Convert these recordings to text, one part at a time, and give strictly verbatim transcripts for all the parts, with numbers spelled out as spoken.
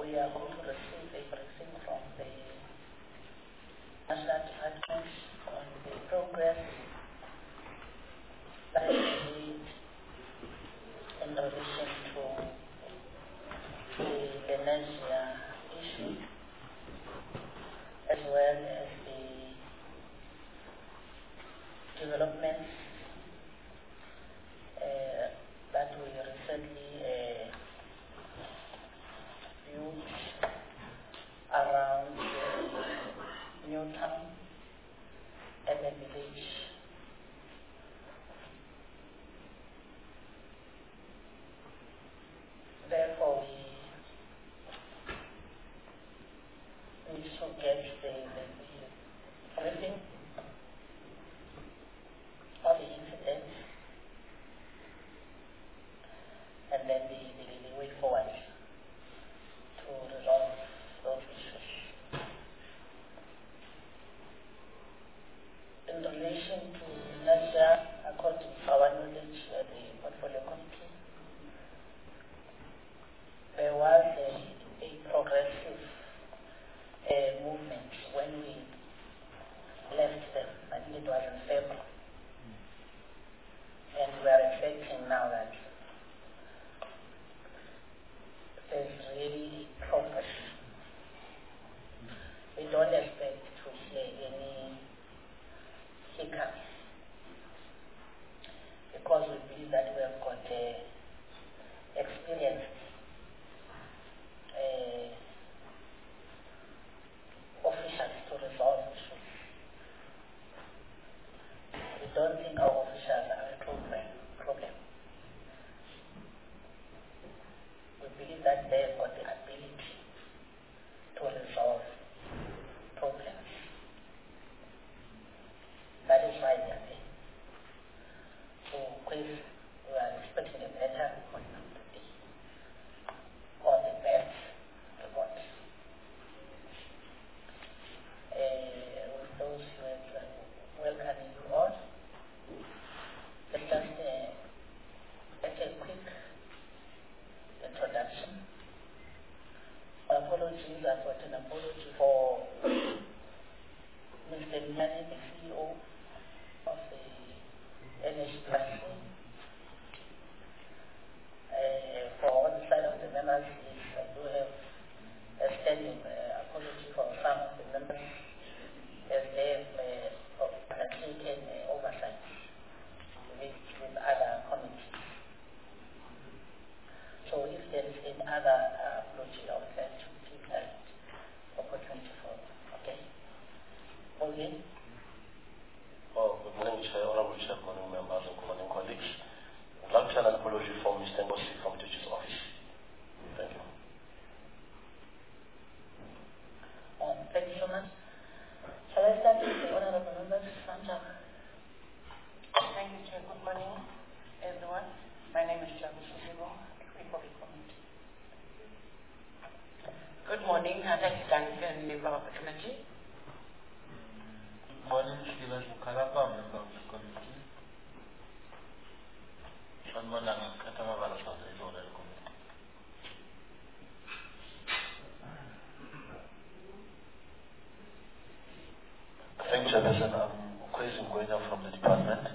we are going to receive a briefing from the National Department on the progress that is made in relation to the Lenasia issue, as well as the developments uh, that we recently uh, viewed around the new town and the village. Therefore, we need to get the, the, the briefing of the incident and then the, the, the way forward to resolve those issues. In relation to Nasha, according to our knowledge, uh, the portfolio committee, there was a, a progressive uh, movement when we left them. I think it was in February. And we are expecting now that there's really progress. We don't expect to hear any hiccups because we believe that we have got uh, experienced uh, officials to resolve issues. We don't think our officials are a problem. problem. We believe that they have got the ability to resolve problems. That is why they are there. So, please, we are expecting a better outcome today, or the best report. Uh, with those words, uh, welcoming you all. Let's just uh, make a quick introduction. Apologies, I've got an apology for Mister Nyani, the C E O of the N H P C. Uh, for all the side of the members, I do have a standing uh, apology for some of the members as they have uh, undertaken uh, oversight with, with other committees. So if there is any other uh, apology, I would like to take that opportunity for okay? Okay? Oh, good morning, Chair, Honorable Chair, good morning, members, and good morning, colleagues. I'd like to have an apology for Mister Ngosi from the Teacher's Office. Thank you. Uh, thank you so much. Shall I start with the Honorable Members? Sanja. Thank you, Chair. Good morning, everyone. My name is Jabu Susibo, Equity Committee. Good morning, Alex Duncan, member of the committee. Good morning, Stephen Mukalapa, member of the committee. Good morning, Katama Barasa, the committee. Thank you, Chairperson. I'm Kwesi Ngwenya from the department.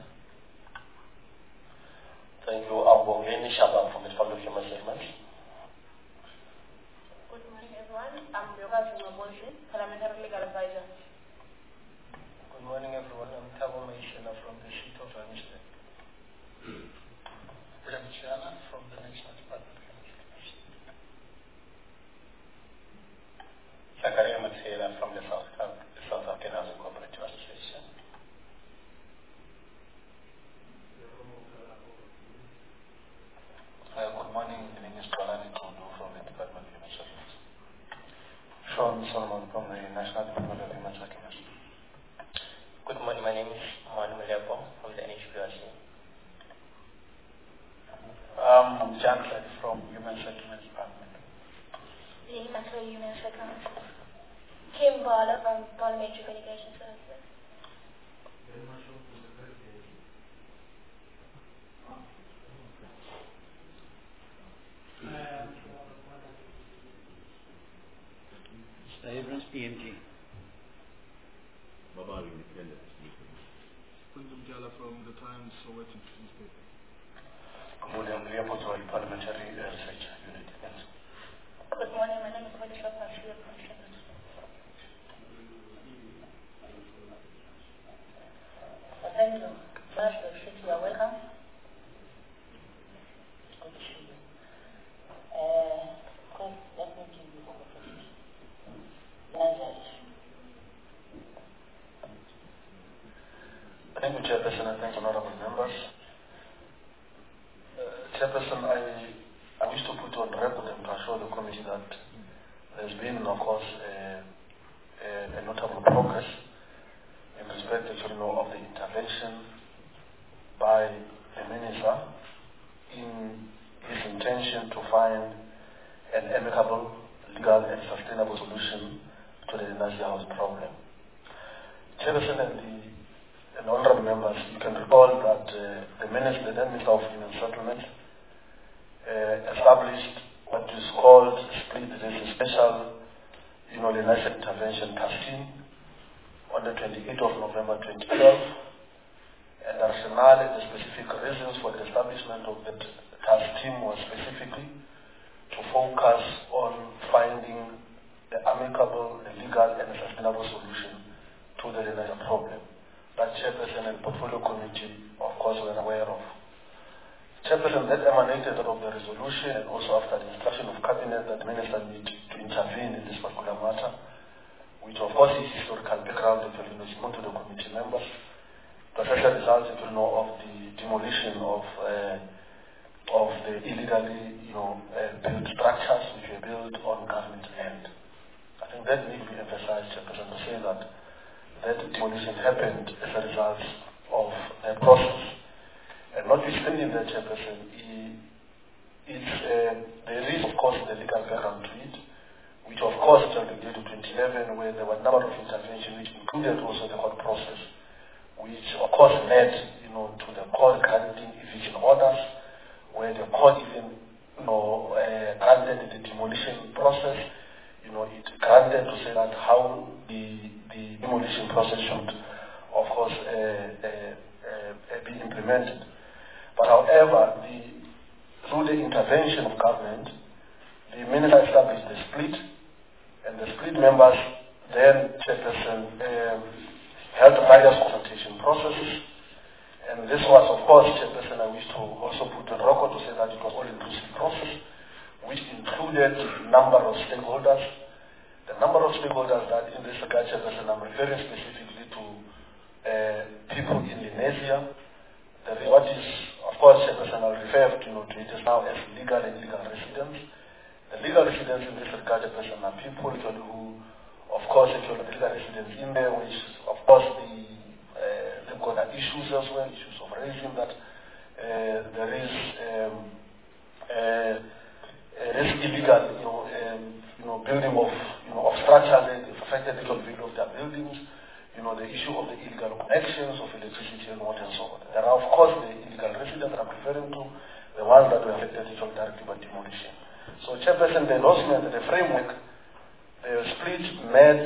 Thank you, Ambongeni Shabam from the Department of Human Settlements. Good morning, everyone. I'm Yoga Zumabonsi, Parliamentary Legal Advisor. Good morning, everyone. I'm Thabo Maishela from the Sheet of Amistad. William Chiana from the National Department of Communication. Zakaria Matsela from the South, the South African Housing Cooperative Association. Uh, good morning, my name is Kalani Kundu from the Department of Human Services. Sean Solomon from the National Department of Human Services. Good morning, my name is Manu Lepo from the N H P C. Um, I'm Jan Clark from Human Settlements Department. The Human Settlements. Kim Bala from Parliamentary Communication Services. E N G. Babar Independent. Kundum Jala from the Times Sowetan newspaper. William Leopold, Parliamentary Research Unit. Good morning, my name is Felicia Pasio from Shepherd. Thank you. Johannesburg City, you are welcome. Good to see you. Uh, good, let me give you the opportunity. Thank you, Chairperson, and thanks, honorable members. Uh, Chairperson, I, I wish to put on record and to assure the committee that there's been, of course, a, a, a notable progress in respect you know, of the intervention by the Minister in his intention to find an amicable, legal and sustainable solution to the Nazi House problem. Chairperson and the and honorable members, you can recall that uh, the Minister, the then Minister of Human Settlement, uh, established what is called split, this is special, you know, the National Intervention Task Team on the twenty-eighth of November twenty twelve, and the rationale and the specific reasons for the establishment of the task team was specifically to focus on finding the amicable, the legal and sustainable solution to the Nazi problem that Chairperson and Portfolio Committee, of course, were aware of. Chairperson, that emanated out of the resolution and also after the instruction of Cabinet that the Minister need to intervene in this particular matter, which of course is historical background that you know, is known to the committee members. The special result if you know, of the demolition of uh, of the illegally you know, uh, built structures which were built on government land. I think that needs to be emphasized, Chairperson, to say that that demolition happened as a result of that process. And notwithstanding that, Chairperson, it's, uh, there is, of course, the legal background to it, which, of course, started in twenty eleven, where there were a number of interventions, which included also the court process, which, of course, led you know, to the court granting eviction orders, where the court even you know, uh, granted the demolition process. You know, it granted to say that how the, the demolition process should, of course, uh, uh, uh, be implemented. But however, the, through the intervention of government, the Minister established the split, and the split members then, Chairperson, um, held various consultation processes. And this was, of course, Chairperson, I wish to also put on record to say that it was an all-inclusive process, which included a number of stakeholders. The number of stakeholders that in this regard, Chairperson, I'm referring specifically to uh, people in Lenasia. The, what is, of course, Chairperson, I'll refer to, you know, to it is now as legal and illegal residents. The legal residents in this regard, Chairperson, are people who, of course, if you're legal residents in there, which, of course, the, uh, they've got issues as well, issues of racism that uh, there is um, uh, uh, this illegal, you know, um, you know, building of, you know, of structures that have affected the value of their buildings, you know, the issue of the illegal connections of electricity and water and so on. There are, of course, the illegal residents I'm referring to, the ones that were affected directly by demolition. So, Chairperson, the endorsement, the framework, the split made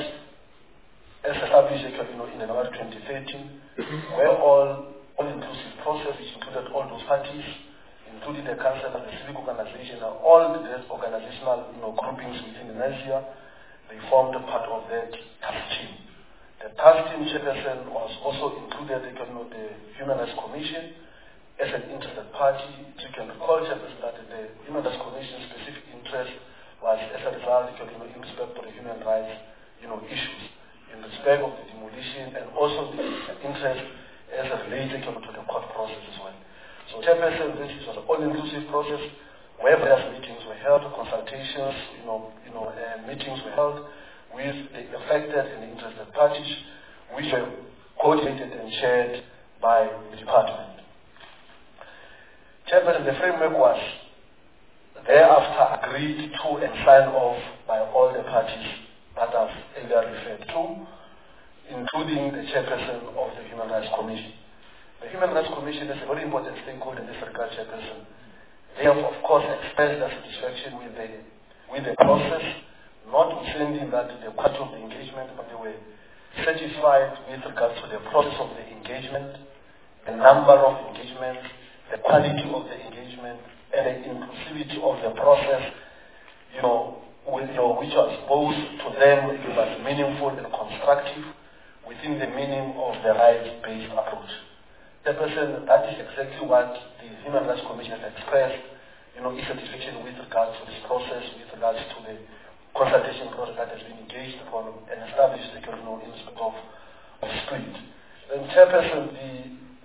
as established you know, in November twenty thirteen, where all all-inclusive process, which included all those parties, including the council and the civic organization, and all the organizational you know, groupings within Indonesia, they formed a part of that task team. The task team, Chairperson, was also included you know, the Human Rights Commission as an interested party. You can recall, Chairperson, that the Human Rights Commission's specific interest was as a result you know, in respect to the human rights you know, issues, in respect of the demolition, and also the interest as related you know, to the court process as well. So, Chairperson, this was an all-inclusive process where various meetings were held, consultations, you know, you know, and meetings were held with the affected and the interested parties, which were coordinated and chaired by the department. Chairperson, the framework was thereafter agreed to and signed off by all the parties that I've earlier referred to, including the chairperson of the Human Rights Commission. The Human Rights Commission is a very important stakeholder in this regard, Chairperson. They have, of course, expressed their satisfaction with the, with the process, not notwithstanding that the quality of the engagement, but they were satisfied with regards to the process of the engagement, the number of engagements, the quality of the engagement, and the inclusivity of the process, you know, with, you know, which was both to them it was meaningful and constructive within the meaning of the rights-based approach. The person, that is exactly what the Human Rights Commission has expressed, you know, its satisfaction with regards to this process, with regards to the consultation process that has been engaged upon and established, you know, in respect of, of split. The chairperson, the,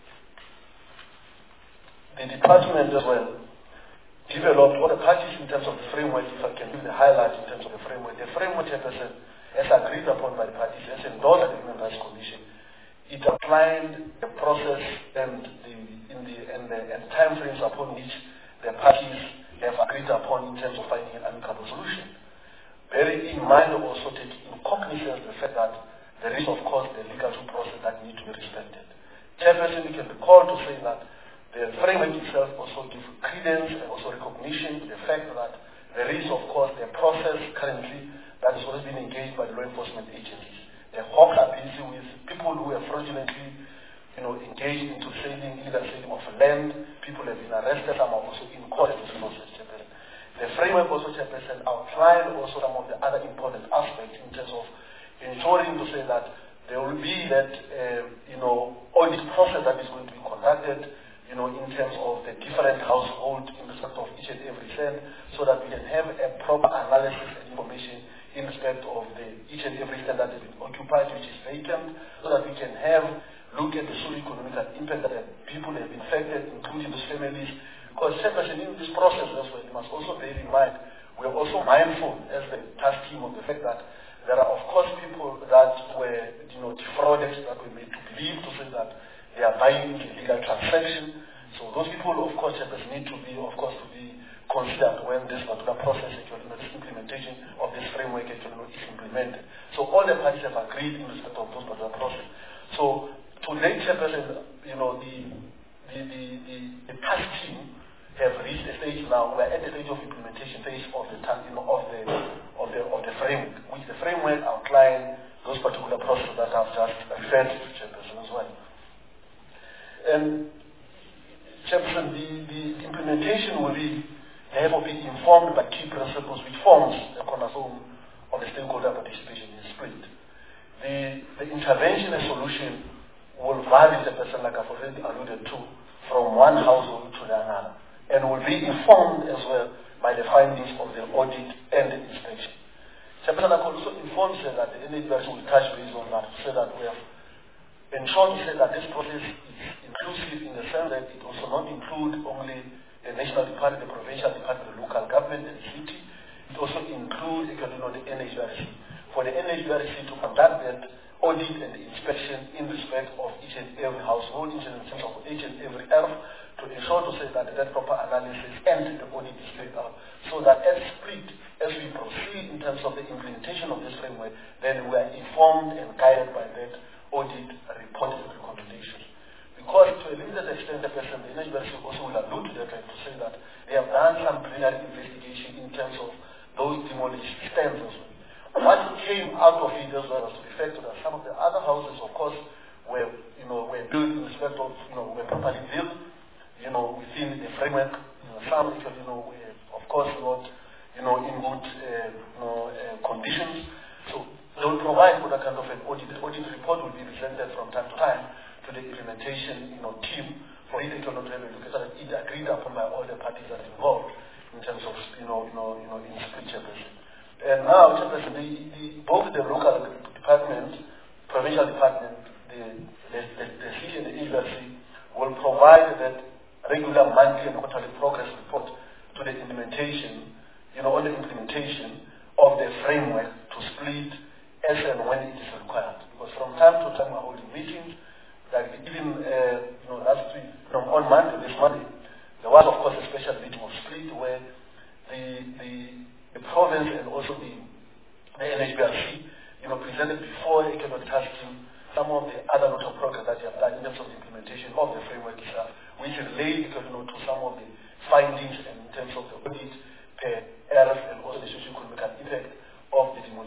the department as well developed all the parties in terms of the framework, if I can give the highlight in terms of the framework. The framework, chairperson, as agreed upon by the parties, as endorsed by the Human Rights Commission, it outlined the process and the, in the, and the and time frames upon which the parties have agreed upon in terms of finding an amicable solution. Bearing in mind also taking cognizance the fact that there is, of course, the legal due process that needs to be respected. Chairperson, we can be called to say that the framework itself also gives credence and also recognition to the fact that there is, of course, the process currently that has always been engaged by the law enforcement agencies. The hawks are busy with people who have fraudulently, you know, engaged into selling, illegal selling of land. People have been arrested, some are also in court in this process, Chairperson. The framework also, Chairperson, outlined also some of the other important aspects in terms of ensuring to say that there will be that, uh, you know, audit process that is going to be conducted, you know, in terms of the different households in respect of each and every cent, so that we can have a proper analysis and information in respect of the each and every cent that has been occupied, which is vacant, so that we can have look at the socio-economic impact that people have been affected, including those families. Because Chairperson, in this process as well, you must also bear in mind, we are also mindful as the task team of the fact that there are, of course, people that were, you know, defrauded, that were made to believe to say that they are buying illegal transaction. So those people, of course, Chairperson, need to be, of course, to be considered when this particular process, actually, you know, this implementation of this framework actually, you know, is implemented. So all the parties have agreed in respect of those particular process. So today, Chairperson, you know, the the the the, the task team have reached a stage now. We're at the stage of implementation phase of the you know, of the of the of the framework, which the framework outline those particular processes that I've just referred to, Chairperson, as well. And Chairperson, the, the implementation will be therefore be informed by key principles which forms the cornerstone of the stakeholder participation in split. The the intervention and solution will vary, Chairperson, like I've already alluded to, from one household to the another, and will be informed as well by the findings of the audit and the inspection. Chairperson, I could also inform you that the N H B R C will touch base on that, so that we have ensured to say that this process is inclusive in the sense that it also not include only the national department, the provincial department, the local government, and the city. It also includes, you know, the N H B R C. For the N H B R C to conduct that audit and inspection in respect of each and every household, each and every of each and every earth, to ensure to say that that proper analysis and the audit is carried out, so that as split, as we proceed in terms of the implementation of this framework, then we are informed and guided by that audit report and recommendations. Because to a limited extent, the person, the N H B R C also will allude to that, like to say that they have done some preliminary investigation in terms of those demolished stands as well. What came out of it as well was to the fact that some of the other houses, of course, were, you know, were built in respect of, you know, were properly built, you know, within the framework. You know, some actually, you know, were, of course, not, you know, in good, uh, you know, uh, conditions. So they will provide for that kind of an audit. The audit report will be presented from time to time to the implementation, you know, team for it to not have a look at it. It agreed upon by all the parties that are involved in terms of, you know, you know, you know, in split Chairperson. And now, Chairperson, the, the, both the local department, provincial department, the the, the, the city and the N H B R C will provide that regular monthly and quarterly progress report to the implementation, you know, on the implementation of the framework to split as and when it is required. Because from time to time we're holding meetings, like even, uh, you know, last week, from on Monday, this Monday, there was, of course, a special meeting of split where the, the, the province and also the, the N H B R C, you know, presented before the economic task team some of the other notable progress that they have done in terms of the implementation of the framework itself, which relate, you know, to some of the findings and in terms of the audit per earth and also the socio-economic impact of the demolition.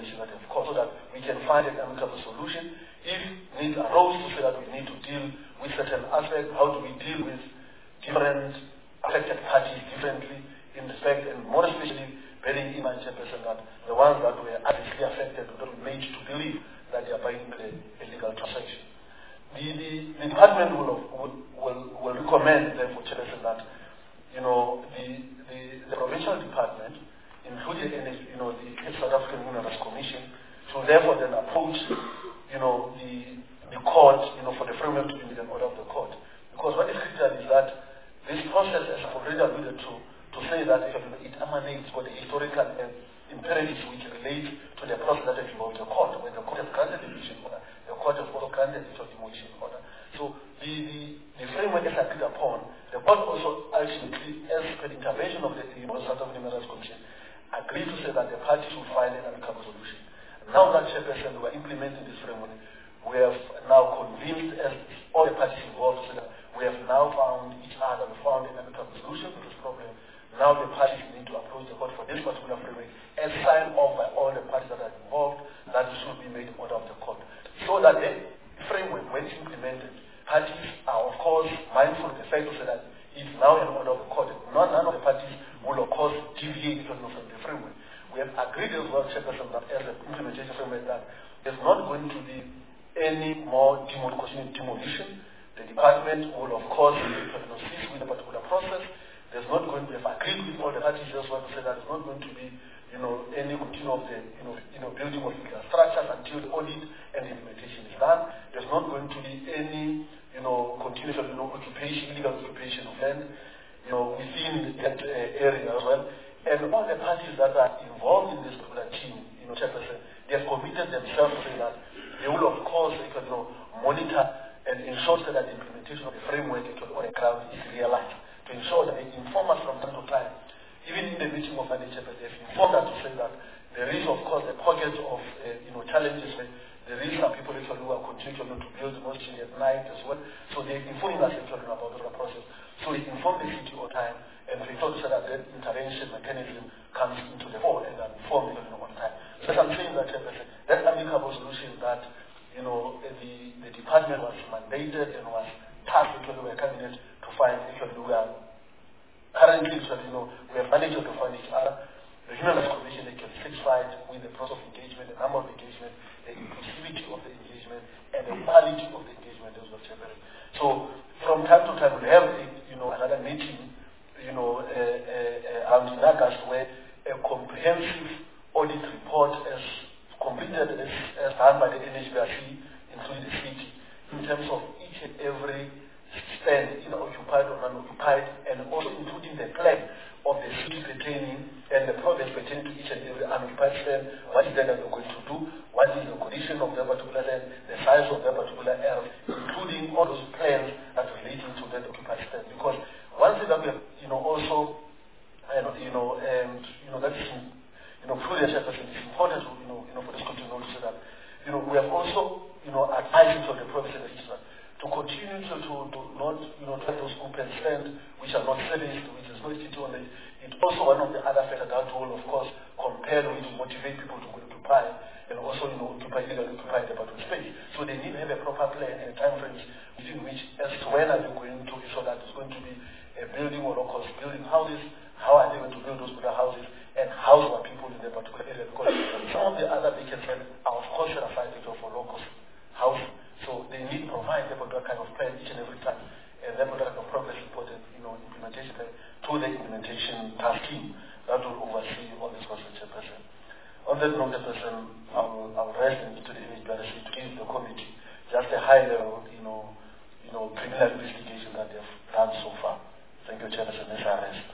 information that they've got so that we can find an amicable solution. If needs arose to say that we need to deal with certain aspects, how do we deal with different affected parties differently in respect, and more especially bearing in mind, Chairperson, that the ones that were adversely affected were made to believe that they are buying a illegal transaction. The, the, the department will, will, will, will recommend, therefore, Chairperson, that you know, the, the, the provincial department, including you know, the South African Human Rights Commission, to therefore then approach you know, the, the court you know, for the framework to be made an order of the court. Because what is critical is that this process, as I've already alluded to, to say that it emanates for the historical uh, imperatives which relate to the process that has involved the court. When the court has granted the demolition order, the court has also granted the demolition order. So the, the, the framework is agreed upon. The court also ultimately, as per the intervention of the South African Human Rights Commission, agreed to say that the parties should find an amicable solution. Now that Chairperson, we are implementing this framework, we have now convinced as all the parties involved so that we have now found each other, we found an amicable solution to this problem. Now the parties need to approach the court for this particular framework and sign off by all the parties that are involved that it should be made order of the court. So that the framework, when it's implemented, parties are of course mindful of the fact to say that it's now an order of the court. None, none of the parties will of course deviate from the framework. We have agreed as well, Chairperson, that as the implementation framework that there's not going to be any more demolition. demolition. The department will of course cease with a particular process. There's not going to be, I've agreed with all the parties as well to say that there's not going to be, you know, any continue of the, you know, you know, building of legal structures until the audit and the implementation is done. There's not going to be any, you know, continuation, you know, occupation, illegal occupation of land, you know, within that uh, area as well. And all the parties that are involved in this particular team, you know, Chairperson, they have committed themselves to say that they will, of course, you know, monitor and ensure that the implementation of the framework on the ground is realized. To ensure that they inform us from time to time, even in the meeting of management, they've informed us to say that there is, of course, a pocket of uh, you know, challenges. Where there is some people actually who are continuing to build mostly at night as well. So they're informing us actually about the process. So we inform the city all time, and we thought so that that intervention mechanism comes into the fore and inform them on time. So I'm saying that that amicable solution that you know the, the department was mandated and was tasked actually by cabinet to find actually we are currently actually, you know, we have managed to find each other. The Human Rights Commission they can satisfied with the process of engagement, the number of engagement, the inclusivity of the engagement, and the quality of the engagement as well. So from time to time we have a, you know, another meeting, you know, uh, uh, around in August where a comprehensive audit report is completed as, as done by the N H B R C, including the city, in terms of each and every stand, you know, occupied or unoccupied, and also including the plan of the city pertaining and the province pertaining to each and every unoccupied stand, what is that they're going to do, what is the condition of their particular land, the size of their particular area, including all those plans that are relating to that occupied stand. Because one thing that we have, you know, also, and, you know, and, you know, that's, you know, through the Chairperson, it's important, to, you know, you know, for this country to know so that, you know, we have also, you know, advising to the province and the Eastern to continue to, to, to not, you know, let those open stand which are not serviced, which is not city only. It's also one of the other factors that will, of course, compel or to motivate people to occupy and also, you know, occupy illegally occupy the particular space. So they need to have a proper plan and time frames within which, as to when are they going to ensure that it's going to be a building or locals building houses, how are they going to build those particular houses, and house our people in the particular area. Because some of the other vacancies are, of course, certified for locals housing. So they need to provide them that kind of plan each and every time. And therefore that kind of progress reported, you know, implementation plan to the implementation task team that will oversee all this process, Chairperson. On that note, Chairperson, I will, I will rest into the N H B R C to give the committee just a high level, you know, you know, criminal investigation that they have done so far. Thank you, Chairperson. Let's rest.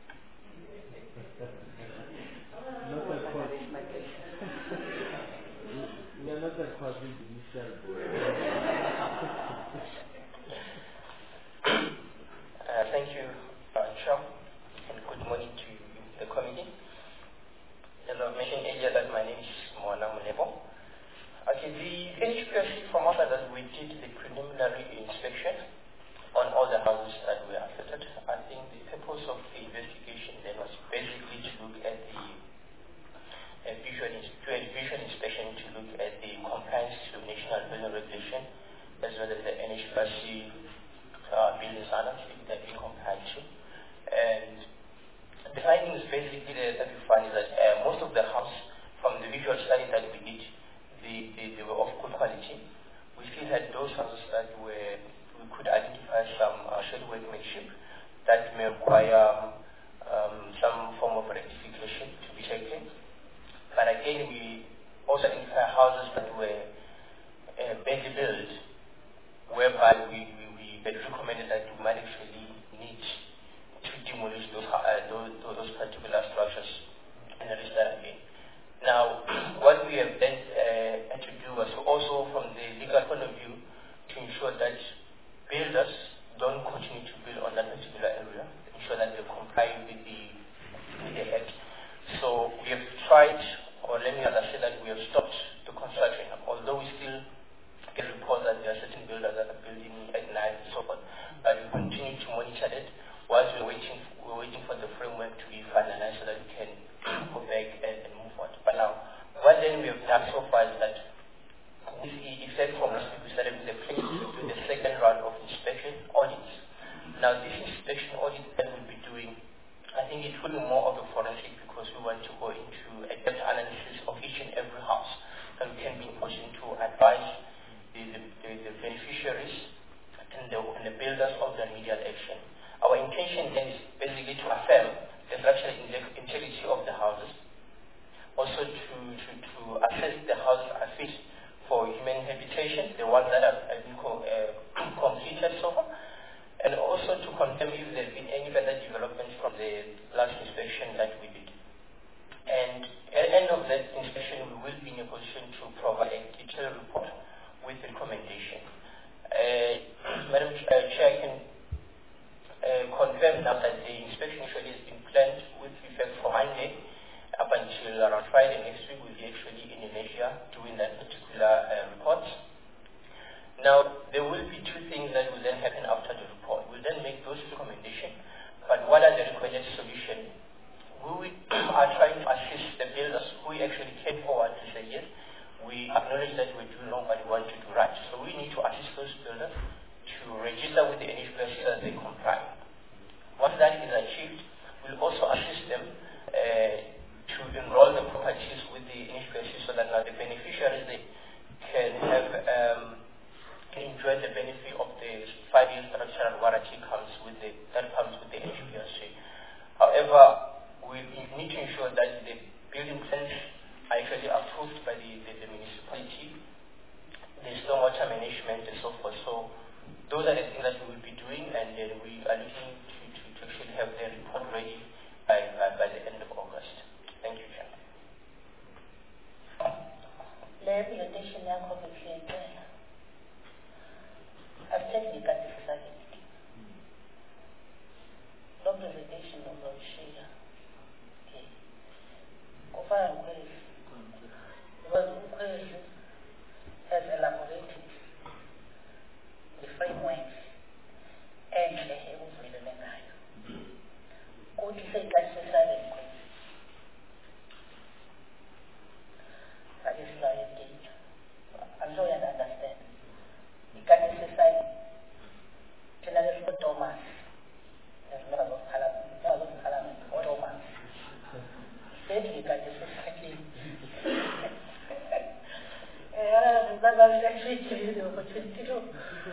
Uh, thank you, uh, Chair, and good morning to the committee. As I mentioned earlier, that my name is Moana Mulebo. Okay, the N H B R C from us that we did the preliminary inspection on all the houses that were affected. I think the purpose of the investigation then was basically to look at the a visual, do a visual inspection to look at the compliance to national building regulation, as well as the N H B R C uh, building standards that we complied to. And the findings basically that we find is that uh, most of the house, from the visual study that we did, they, they, they were of good quality. We still had those houses that were, we could identify some uh, shed workmanship that may require um, some form of rectification to be taken. But again, we also identify houses that were uh, badly built, whereby we, we, we had recommended that we might actually need to demolish those, uh, those, those particular structures and restart again. Now, what we have then uh, had to do was also, from the legal point of view, to ensure that builders don't continue to build on that particular area, ensure that they comply with the, with the act. So we have tried, or let me rather say that we have stopped the construction, although we still get reports that there are certain builders that are building at night and so forth. But we continue to monitor it whilst we're waiting, we're waiting for the framework to be finalized so that we can go back and, and move on. But now, what then we have done so far is that with the effect from last week, we started with the place to do the second round of inspection audits. Now, this inspection audit that we'll be doing, I think it will be more of a forensic because we want to go into a depth analysis of each and every house that we can be in position to advise the, the, the, the beneficiaries and the, and the builders of the remedial action. Our intention then is basically to affirm the structural integrity of the houses, also to, to, to assess the houses are fit for human habitation, the ones that have been co uh, completed so far, and also to confirm if there have been any further developments from the last inspection that we did. And at the end of that inspection, we will be in a position to provide a detailed report with recommendation. Uh, Madam uh, Chair, I can uh, confirm now that the inspection actually has been planned with effect for Monday up until around Friday next week. We'll be actually in Indonesia doing that particular uh, report. Now, there will be two things that will then happen after the report. We'll then make those recommendations, but what are the recommended solutions? We are trying to assist the builders who actually came forward to say, yes, we acknowledge that we're doing wrong, but we want to do right. So we need to assist those builders to register with the N H B R C so that they comply. Once that is achieved, we'll also assist them uh, to enroll the properties with the N H B R C so that now the beneficiaries they can have um, can enjoy the benefit of the five-year structural warranty comes with the that comes with the N H B R C. However, we need to ensure that the building plans are actually approved by the, the, the municipality, the stormwater management and so forth. So those are the things that we will be doing, and then we are looking to, to, to actually have the report ready by, by, by the end of August. Thank you, Chair. Le presentation yakho bekuhlengela. Asithengi kanti sisakithi. Lo presentation uzawushare. Okay. Kufana nokwezi. Because ukwezi has elaborated the framework enhle ekuvumelene ngayo. Kuthi seyikathi sesale kwezi. That is very deep. I'm sure you understand. You can't exercise generally for Thomas. There's members of parliament, members of parliament, or Thomas. Said you can't exercise. Yeah, that was actually giving the opportunity to.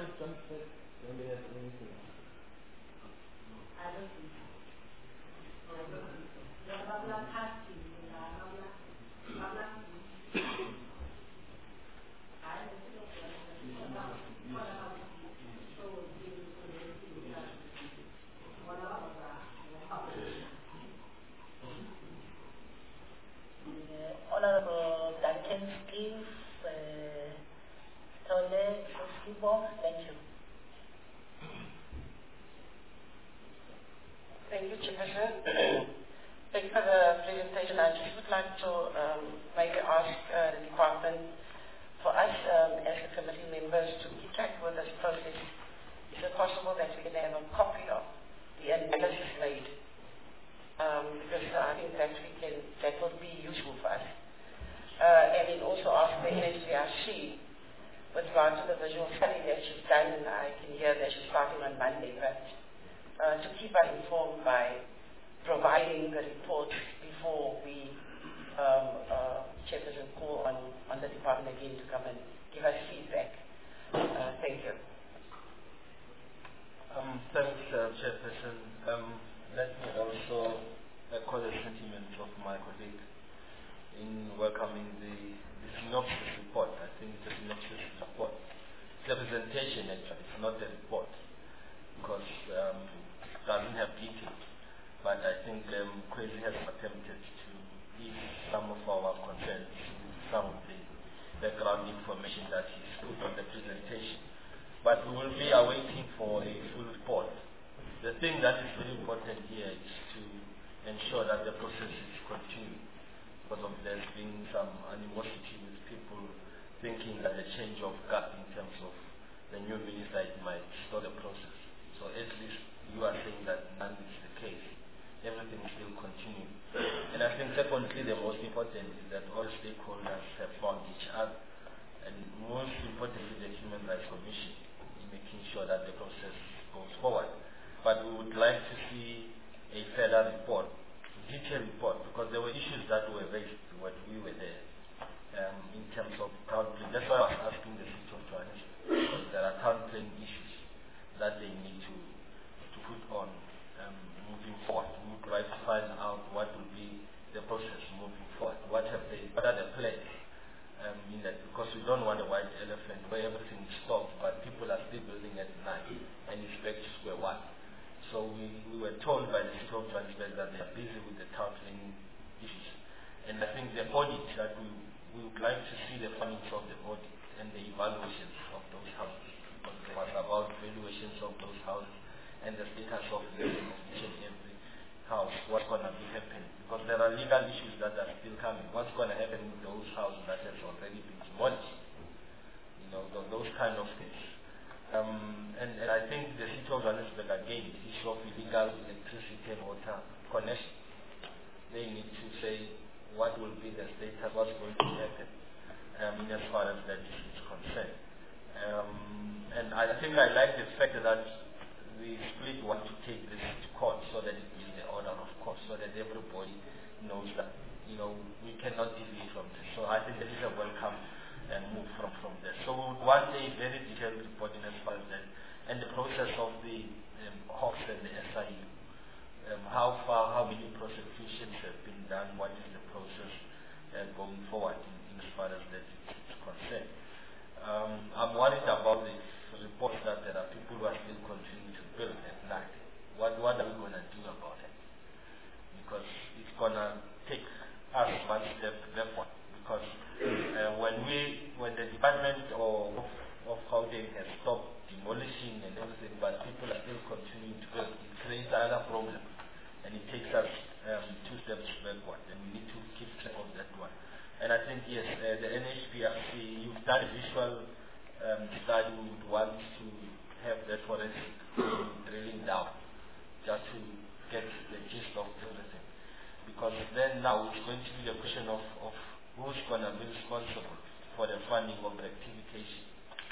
Honorable Duncan Steve, uh, Tole, thank you. Thank you, Chairperson. Thank you for the presentation. I just would like to um, maybe ask uh, the department, for us um, as the committee members, to keep track with this process. Is it possible that we can have a copy of the analysis made? Um, because I think that we can, that will be useful for us. then also ask the N H B R C with regard to the visual study that she's done, and I can hear that she's starting on Monday, but uh, to keep us informed by providing the report before we um, uh, chairperson call on, on the department again to come and give us feedback. Uh, thank you. Um, thanks, uh, Chairperson. Um, let me also echo the sentiments of my colleague in welcoming the, the synopsis report. I think it's a synopsis report. It's a presentation actually, it's not a report, because um, it doesn't have details. But I think um, Kwesi has attempted to give some of our concerns, some of the background information that is put on the presentation. But we will be awaiting for a full report. The thing that is very important here is to ensure that the process is continuing, because of there's been some animosity with people thinking that the change of guard in terms of the new minister it might stop the process. So at least you are saying that none is the case. Everything will continue. And I think secondly, the most important is that all stakeholders have found each other, and most importantly the Human Rights Commission in making sure that the process goes forward. But we would like to see a further report, detailed report, because there were issues that were raised when we were there um, in terms of town plan. That's why I was asking the City of Johannesburg, because there are town plan issues that they need to, to put on um, moving forward. We would like to find out what will be the process moving forward. What have they, what are the plans um, in that? Because we don't want a white elephant where everything is stopped, but people are still building at night and it's back to square one. So we, we were told by the City of Johannesburg that they are busy with the town planning issues. And I think the audit that we, we would like to see the findings of the audit and the evaluations of those houses. Because it was about valuations of those houses and the status of the of each and every house, what's going to be happening. Because there are legal issues that are still coming. What's going to happen with those houses that have already been demolished? You know, th those kind of things. Um, and, and I think the City of Johannesburg, again, the issue of illegal electricity and water connection, they need to say what will be the status, what's going to happen um, in as far as that is concerned. Um, and I think I like the fact that we split want to take this to court so that it be in the order of court, so that everybody knows that, you know, we cannot deviate from this. So I think this is a welcome and move from, from there. So we would want a very detailed report in as far as that, and the process of the um, Hawks and the S I U. Um, how far, how many prosecutions have been done, what is the process uh, going forward in, in as far as that is concerned. Um, I'm worried about the reports that there are people who are still continuing to build at night. What, what are we going to do about it? Because it's going to take us one step backward. Because uh, when we, when the department or of, of housing has stopped demolishing and everything, but people are still continuing to build, it creates another problem, and it takes us um, two steps backward, and we need to keep track of that one. And I think yes, uh, the N H B R C, you've done a visual um, study. We would want to have that forensic drilling down, just to get the gist of everything, because then now it's going to be the question of, of who's going to be responsible for the funding of the rectification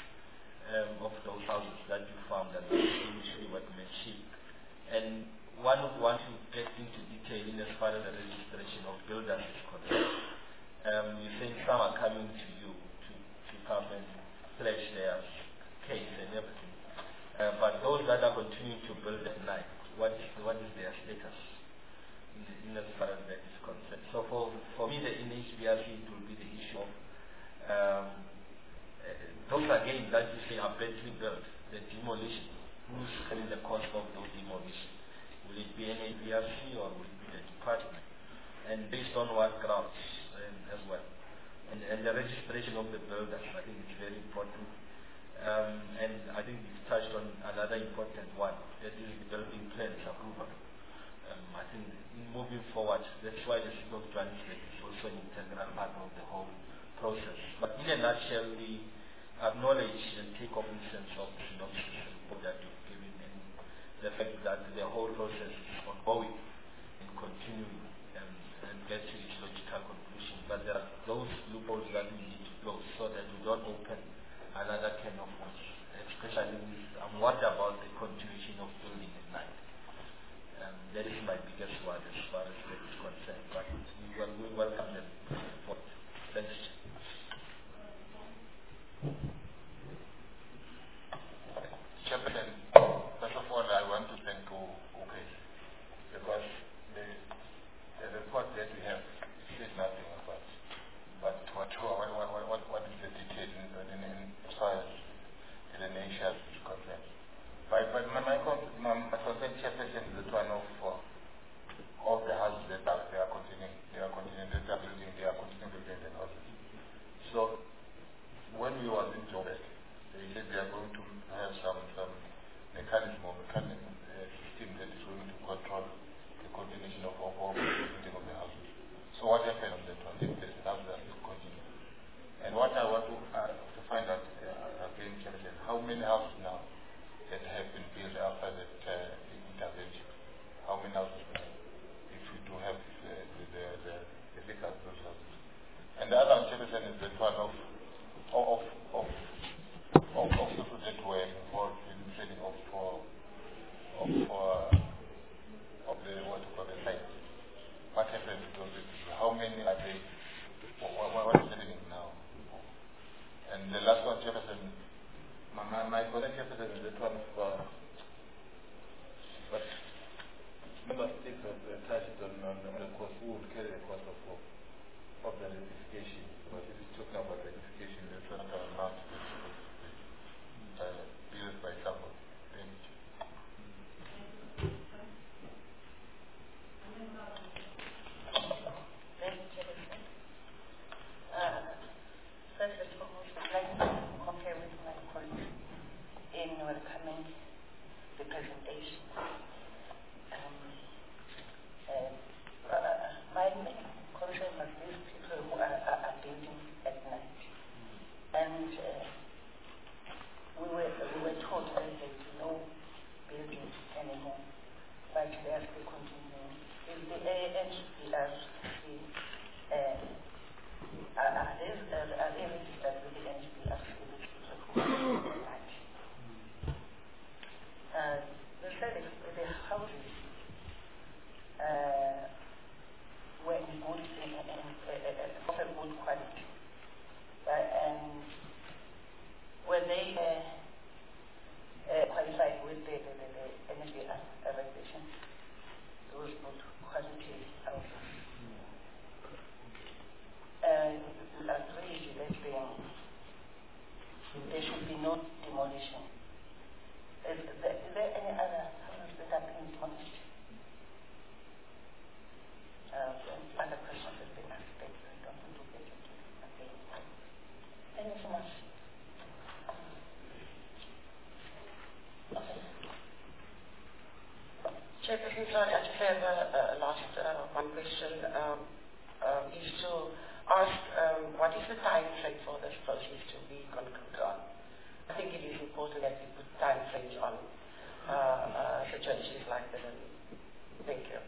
um, of those houses that you found that initially workmanship. And one would want to get into detail in as far as the registration of builders is concerned. Um, you're saying some are coming to you to, to come and pledge their case and everything. Uh, but those that are continuing to build at night, what is, what is their status in, in as far as that is concerned? So for, for me, the N H B R C, it will be the issue of um, uh, those again that you say are badly built, the demolition. Who's carrying the cost of those demolitions? Will it be N H B R C or will it be the department? And based on what grounds um, as well? And, and the registration of the builders, I think it's very important. Um, and I think you've touched on another important one, that is the building plans approval. Um, I think in moving forward, that's why the City of Johannesburg is also an integral part of the whole process. But in a nutshell, we acknowledge and take cognizance of the synopsis report that you've given, and the fact that the whole process is ongoing and continuing, and, and get to its logical conclusion but there are those loopholes that we need to close so that we don't open another can of worms. Especially with, I'm worried about the continuation of building at night. Um, that is my biggest worry as far as that is concerned. But we, will, we welcome them. Thanks. Chairman, first of all, I want to thank you, okay, because the, the report that we have says nothing about, but what, what, what, what, what is the detail in, in, in as far as the nation is concerned. But, but my, my, my, my concern, Chairperson, is the one of uh, all the houses that are, they are continuing, they are continuing, they are building, they are continuing to build the houses. So, when we were in Joburg, they said they are going to have some, some mechanism or mechanism uh, system that is going to control the continuation of, of all the building of the houses. So what happened on that one? The houses are still continuing. And what I want to, uh, to find out uh, again, Chairman, how many houses now that have been built after that uh, intervention? How many houses now? If we do have uh, the, the, the, the figure of those houses. And the other Chairman is that one of of of of, of people that were involved in training of uh, of uh, of the what you call the site. What happened to those people? How many are they? What, what is happening now? And the last one, Jefferson, my my, my colleague Jefferson is that one of uh, but member states have uh, touched on, on, on the cost, who would carry the cost of of the rectification. But if it's talking about rectification, that's not an amount uh, built by someone. Thank you. Thank you, uh, first and foremost, I'd like to compare with my colleagues in welcoming the presentation. Um, uh, uh, my main concern was these people who are, are, are building at night. And uh, we were we were told that there is no building anymore, but they are still continuing. Is the N H B R C uh, are, are they are, are they registered with the N H B R C with people who are at night? Uh, the third is the houses uh, were in good in, in, uh, of a good quality, but and were they uh, uh, qualified with the, the, the, the N H B R regulation? Those good quality houses. Uh, we agree that there should be no demolition. Is there, is there any other houses that have been demolished? Uh, other questions have been asked, but I don't want to get into it again. Thank you so much. Okay. Chairperson, sorry, I just have a, a last uh, one question. Um, um, is to ask um, what is the time frame for this process to be concluded on? I think it is important that we put time frames on uh, uh, situations like this. Thank you.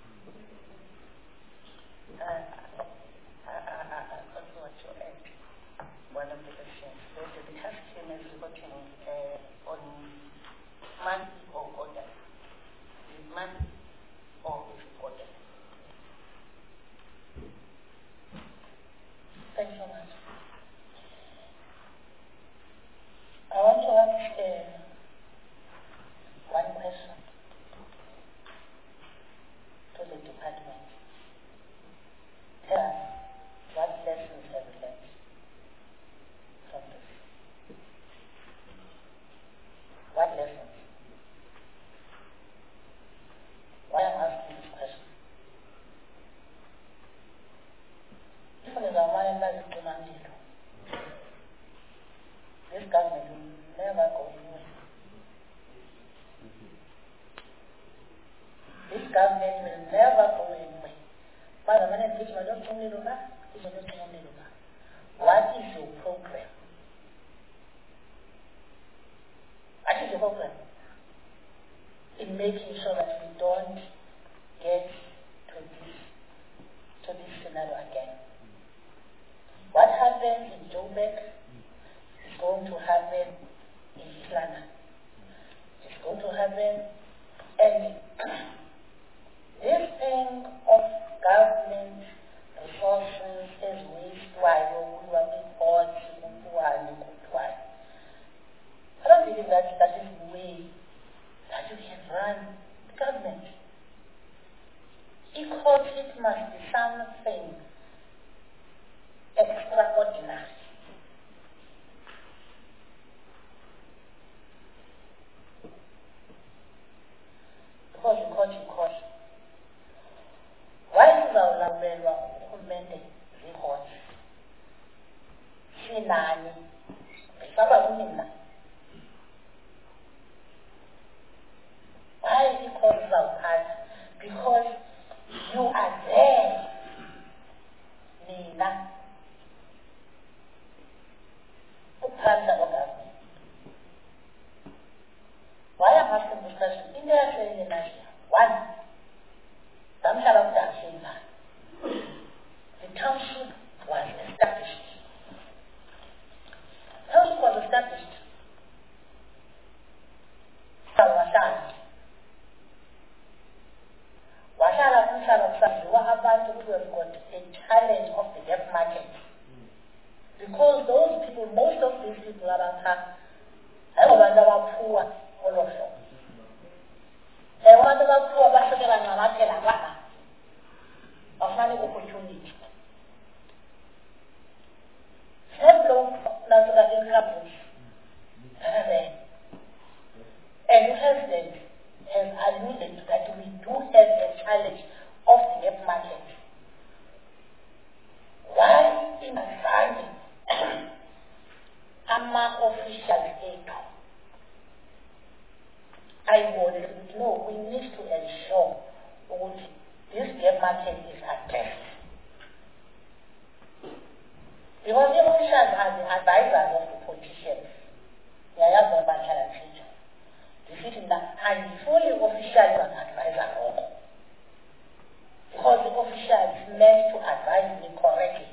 Uh, I, I, I also want to add one of the questions. The, the task team is reporting uh, on monthly or order. Is monthly or is order? Thanks so much. I want to ask uh, one question to the department. Tell us what lessons have we learned from this? What lessons? Why I'm asking this question? This government will never go anywhere. This government will never go anywhere. What is your program? What is your program in making sure that we don't get to this to this scenario again? happen in Joburg. It's going to happen in East London. It's going to happen. And this thing of government resources is wastewayo, I don't believe that that is the way that you can run the government. Because it must be something extraordinary. Because you caught, you caught. Why is our labelwa urhulumente zihot? Sinani. Besaba unina. Why is it called Zalpad? Because you are there. Nina. Upanda Ogami. Why am I asking this question? In there saying in Asia. One. Damshala Dashinga. The township was established. The township was established. Washala. Washala Kushala Kushala. What about to have got a challenge of the debt market? Because those people, most of these people are around, I want to poor all of them. I want to poor, but I want to have of money opportunity. Several natural incomes are there. And the president has alluded that we do have a challenge of the debt market. Why in Zambia? Ama officials aid. I would know we need to ensure that this debt market is addressed. Because the officials are the advisors of the politicians. They are the banker and teacher. The sitting that and fully officials are advisor wrong. Because the officials meant to advise me correctly.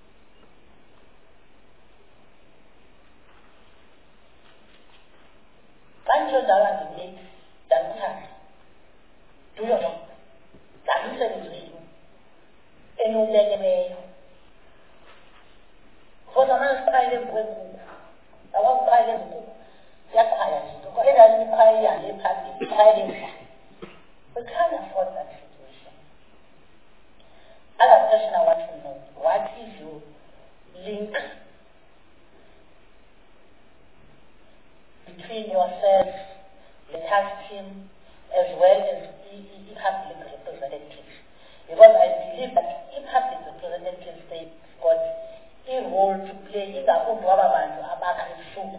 One year down the need that we have. Do your job. That is the reason. And you let me. For the man's private book, I want private book. That's why I said, because it has been private and it has been private. We can't afford that situation. Other question I want to know, what is your link between yourself, the tax team, as well as the public representatives? Because I believe that in public representatives, they've got a role to play in the own government about it.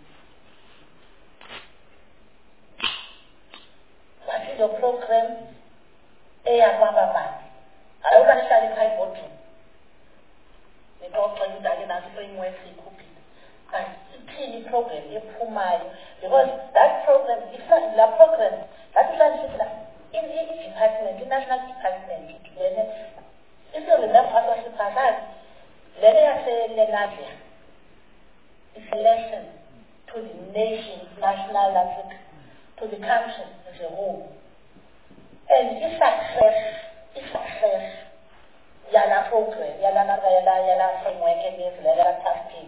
What is your program? Air government. I don't understand if I vote you. The doctor you died in a framework he could be. But it's a program, a program. Because that program, it's not the program, that is not in each department, the national department. If you remember what was the passage, let us say Lenasia. It's a lesson to the nation, national Africa, to the country as a whole. And its success, its success, Yala program, Yala Yala Yala framework against Yala tasking.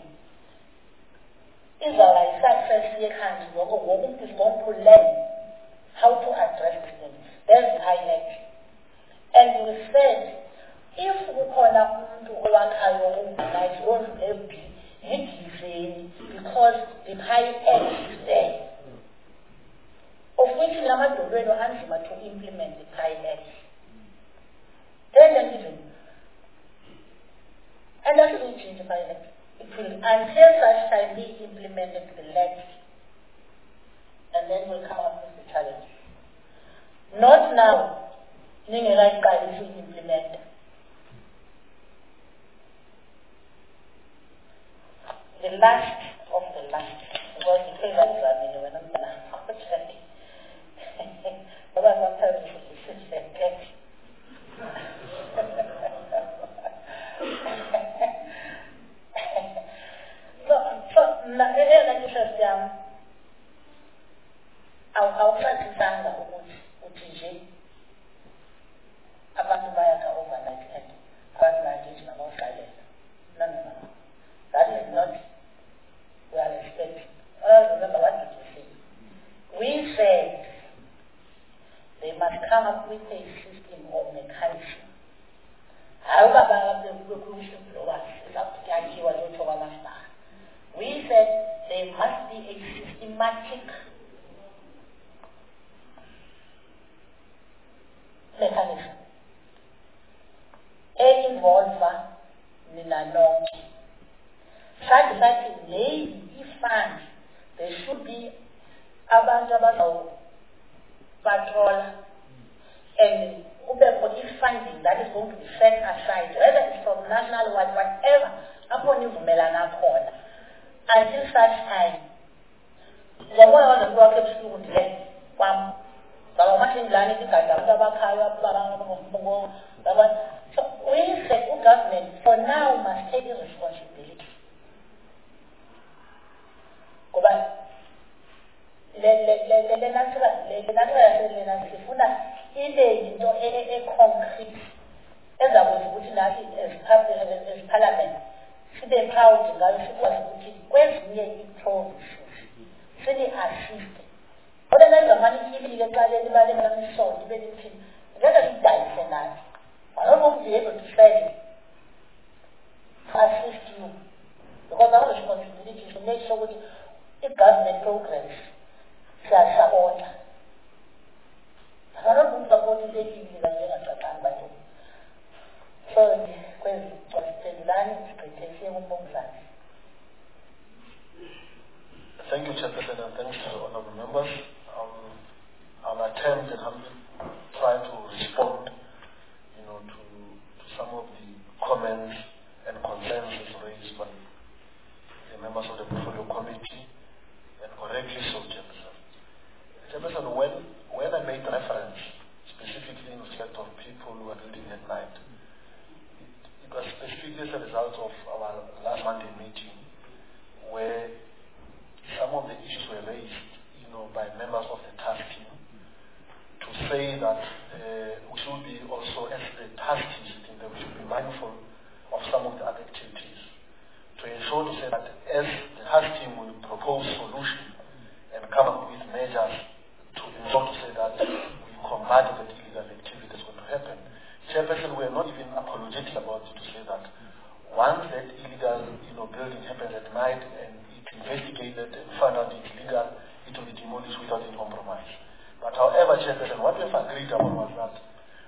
Israel success here comes, we're going to learn how to address them. There's the highlight. And we said, if we call up to work our own life, we won't be easy because the high end is there. Of which we are not ready to implement the high end. Then the reason. And that's what we change the high end. It will, until such time be implemented the left, and then we'll come up with the challenge. Not now, Ninga right guy is implement. The last of the last, because the thing that is running when I'm going to unfortunately. But sometimes it's a get. systematic mechanism e-involva nina nonke. Sathi sathi maybe i-fund, there should be abantu abazawupatrola and kubekho i-funding that is going to be set aside, whether it's from national wide, whatever, apho nivumelana khona, until such time. Ngomoya wazemntu wakhe ebusuku ndile kwam ngaba mathindlani igada abantu abakhayo. So we said the government for now must take his responsibility. Ngoba le le le le natural le natural yaselena sifuna ile into e-concrete ezakwenza ukuthi nathi as parliament sibe proud ngayo, sikwazi ukuthi kwezinye i-provinces sini-assist. Kodwa nenzamani ibili ecaleni bale namisonto ibe lithi ngeke sidayise nathi. I don't want to be able to say to assist you, because our responsibility is to make sure that the government programs shall support. I don't want to support the illegal and by you. So, when the land is protection of Thank you, Chairperson, and thanks to the honorable members. Um, I'll attempt and I'll try to respond you know, to, to some of the comments and concerns raised by the members of the Portfolio Committee, and correctly so, Chairperson. Chairperson, when, when I made reference specifically in respect of people who are building at night, it, it was specifically as a result of our last Monday meeting, where some of the issues were raised, you know, by members of the task team to say that uh, we should be also, as the task team sitting there, we should be mindful of some of the other activities to ensure to say that as the task team will propose solutions and come up with measures to ensure to say that we combat the illegal activity that's going to happen. Chairperson, we are not even apologetic about it to say that once that illegal, you know, building happens at night and investigated and found out it's legal, it will be demolished without any compromise. But however, Chairperson, what we have agreed upon was that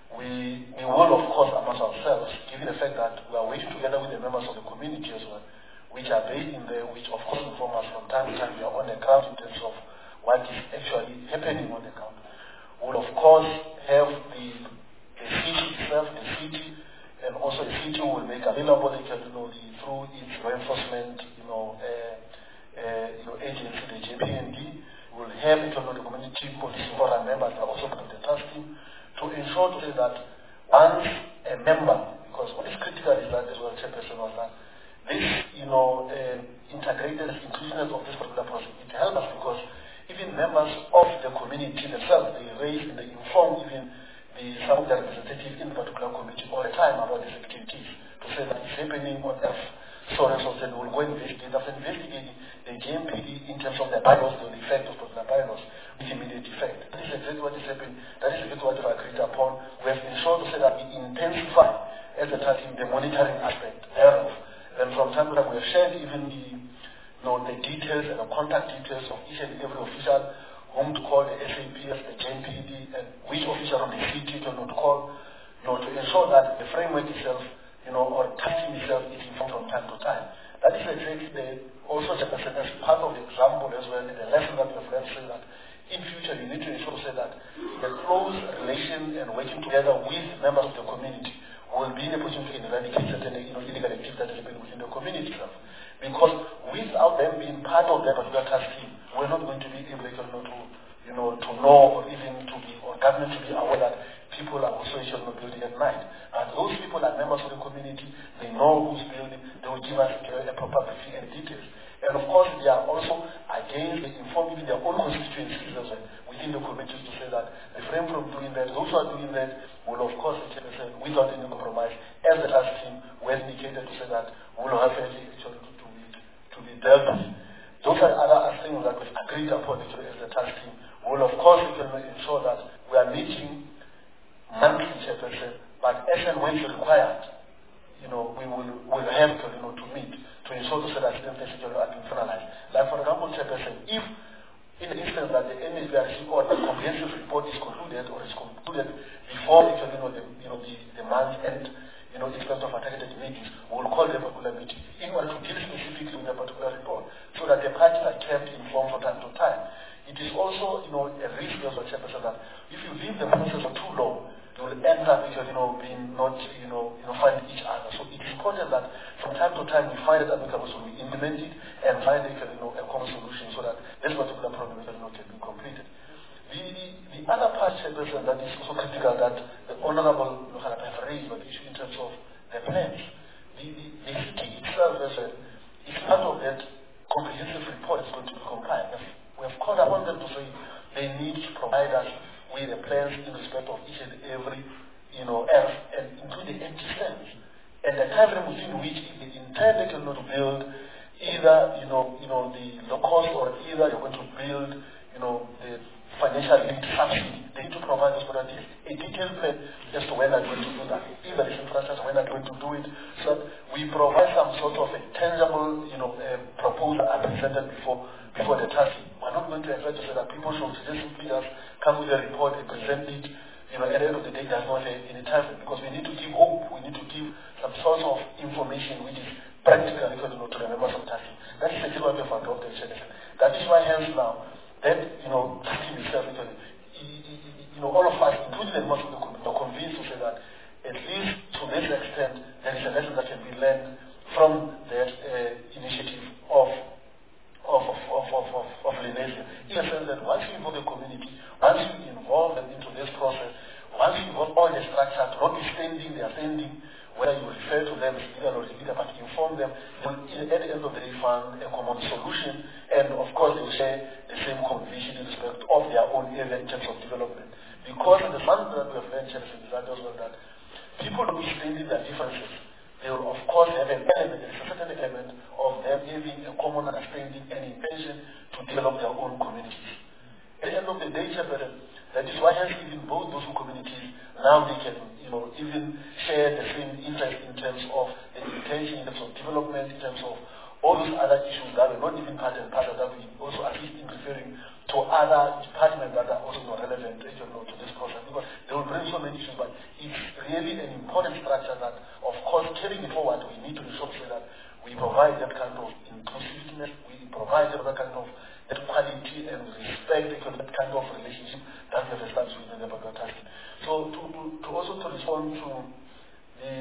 we, we will, of course, amongst ourselves, given the fact that we are working together with the members of the community as well, which are based in there, which of course inform us from time to time we are on the ground in terms of what is actually happening on the ground. We will, of course, have the, the city itself, the city, and also the city will make available, you know, the, through its law enforcement, you know, uh, Uh, your agency, the J P N D, will have you know, the community police forum members that are also part of the task team to ensure to say that once a member, because what is critical is that as well, Chairperson, was that this, you know, uh, integrated inclusiveness of this particular process, it helps us because even members of the community themselves, they raise and they inform even the some of the representatives in the particular committee all the time about these activities to say that it's happening on F. So and so said, we'll go investigate. After investigating the J M P D in terms of the bylaws, the effect of the bylaws with immediate effect. That is exactly what is happening. That is exactly what we have agreed upon. We have ensured to say that we intensify as a team the monitoring aspect thereof. And from time to time, we have shared even the, you know, the details and the contact details of each and every official, whom to call, the S A P S, the J M P D, and which official on the city to not call, you know, to ensure that the framework itself, you know, or testing itself is informed from time to time. That is exactly the, also as part of the example as well, the lesson that we have learned, say that in future you need to ensure say that the close relation and working together with members of the community will be in a position to eradicate certain you know, illegal activities that happen within the community itself. Because without them being part of that particular task team, we're not going to be able to, you know, to know or even to be, or government to be aware that people are also issued no building at night. And those people are members of the community, they know who's building, they will give us a proper briefing and details. And of course, they are also, again, they inform even their own constituencies as well within the communities to say that refrain from doing that. Those who are doing that will, of course, without any compromise, as the task team well indicated to say that we will have actually to be, to be dealt with. Those are other things that we've agreed upon as the task team. We will, of course, ensure that we are meeting monthly, Chairperson, but as and when it's required, you know, we will will have you know, to meet to ensure to say that certain things are being finalized. Like, for example, Chairperson, if in the instance that the M S V R C or the comprehensive report is concluded or is concluded before you know, the, you know, the, the month end, you know, in terms of our targeted meetings, we will call the particular meeting in order to deal specifically with a particular report so that the parties are kept informed from time to time. It is also, you know, a risk as a chairperson that if you leave the process for too long, you will end up, you know, being not, you know, you know, finding each other. So it is important that from time to time we find it amicable, so we implement it and find, you know, a common solution so that this particular problem, you know, can be completed. The, the, the other part, chairperson, that is also critical that the Honorable Luhana have raised, but the issue in terms of the plans. The, the, the city itself as well is part of that comprehensive report is going to be compiled. We have called upon them to say they need to provide us with the plans in respect of each and every, you know, else, and including empty stands. And the time frame within which they intend to build either, you know, you know, the low cost or either you're going to build, you know, the financial linked subsidy. They need to provide us with a detailed plan as to when they're going to do that. Even if infrastructure, when they're going to do it, so that we provide some sort of a tangible, you know, uh, proposal and presented before before the task. We're not going to expect to say that people should just simply just come with a report and present it, you know, at the end of the day, there's not any time, because we need to give hope, we need to give some sort of information which is practical, you know, to the members of task. That is exactly what we have adopted. That is why hence now, that, you know, task itself, you know, all of us, including the members of the committee, are convinced to say that at least to this extent, there is a lesson that can be learned from that uh, initiative of of of of of, of, of Lenasia. In the sense that once you involve the community, once you involve them into this process, once you involve all the structure, notwithstanding their standing, whether you refer to them as leader or leader, but inform them, you will at the end of the day find a common solution, and of course they will share the same conviction in respect of their own area in terms of development. Because in the fund that we have mentioned is that as well that people notwithstanding their differences, they will of course have an element, a certain element of them having a common understanding and intention to develop their own communities. At the end of the day, that is why hence even both those two communities, now they can, you know, even share the same interest in terms of the intention, in terms of development, in terms of all those other issues that are not even part and parcel that we also assist in referring to other departments that are also not relevant, you know, to this process, because they will bring so many issues, but it's really an important structure that, of course, carrying it forward, we need to ensure that we provide that kind of inclusiveness, we provide that kind of that quality and respect, that kind of relationship that we have established within the broadcasting. So to, to, to also to respond to the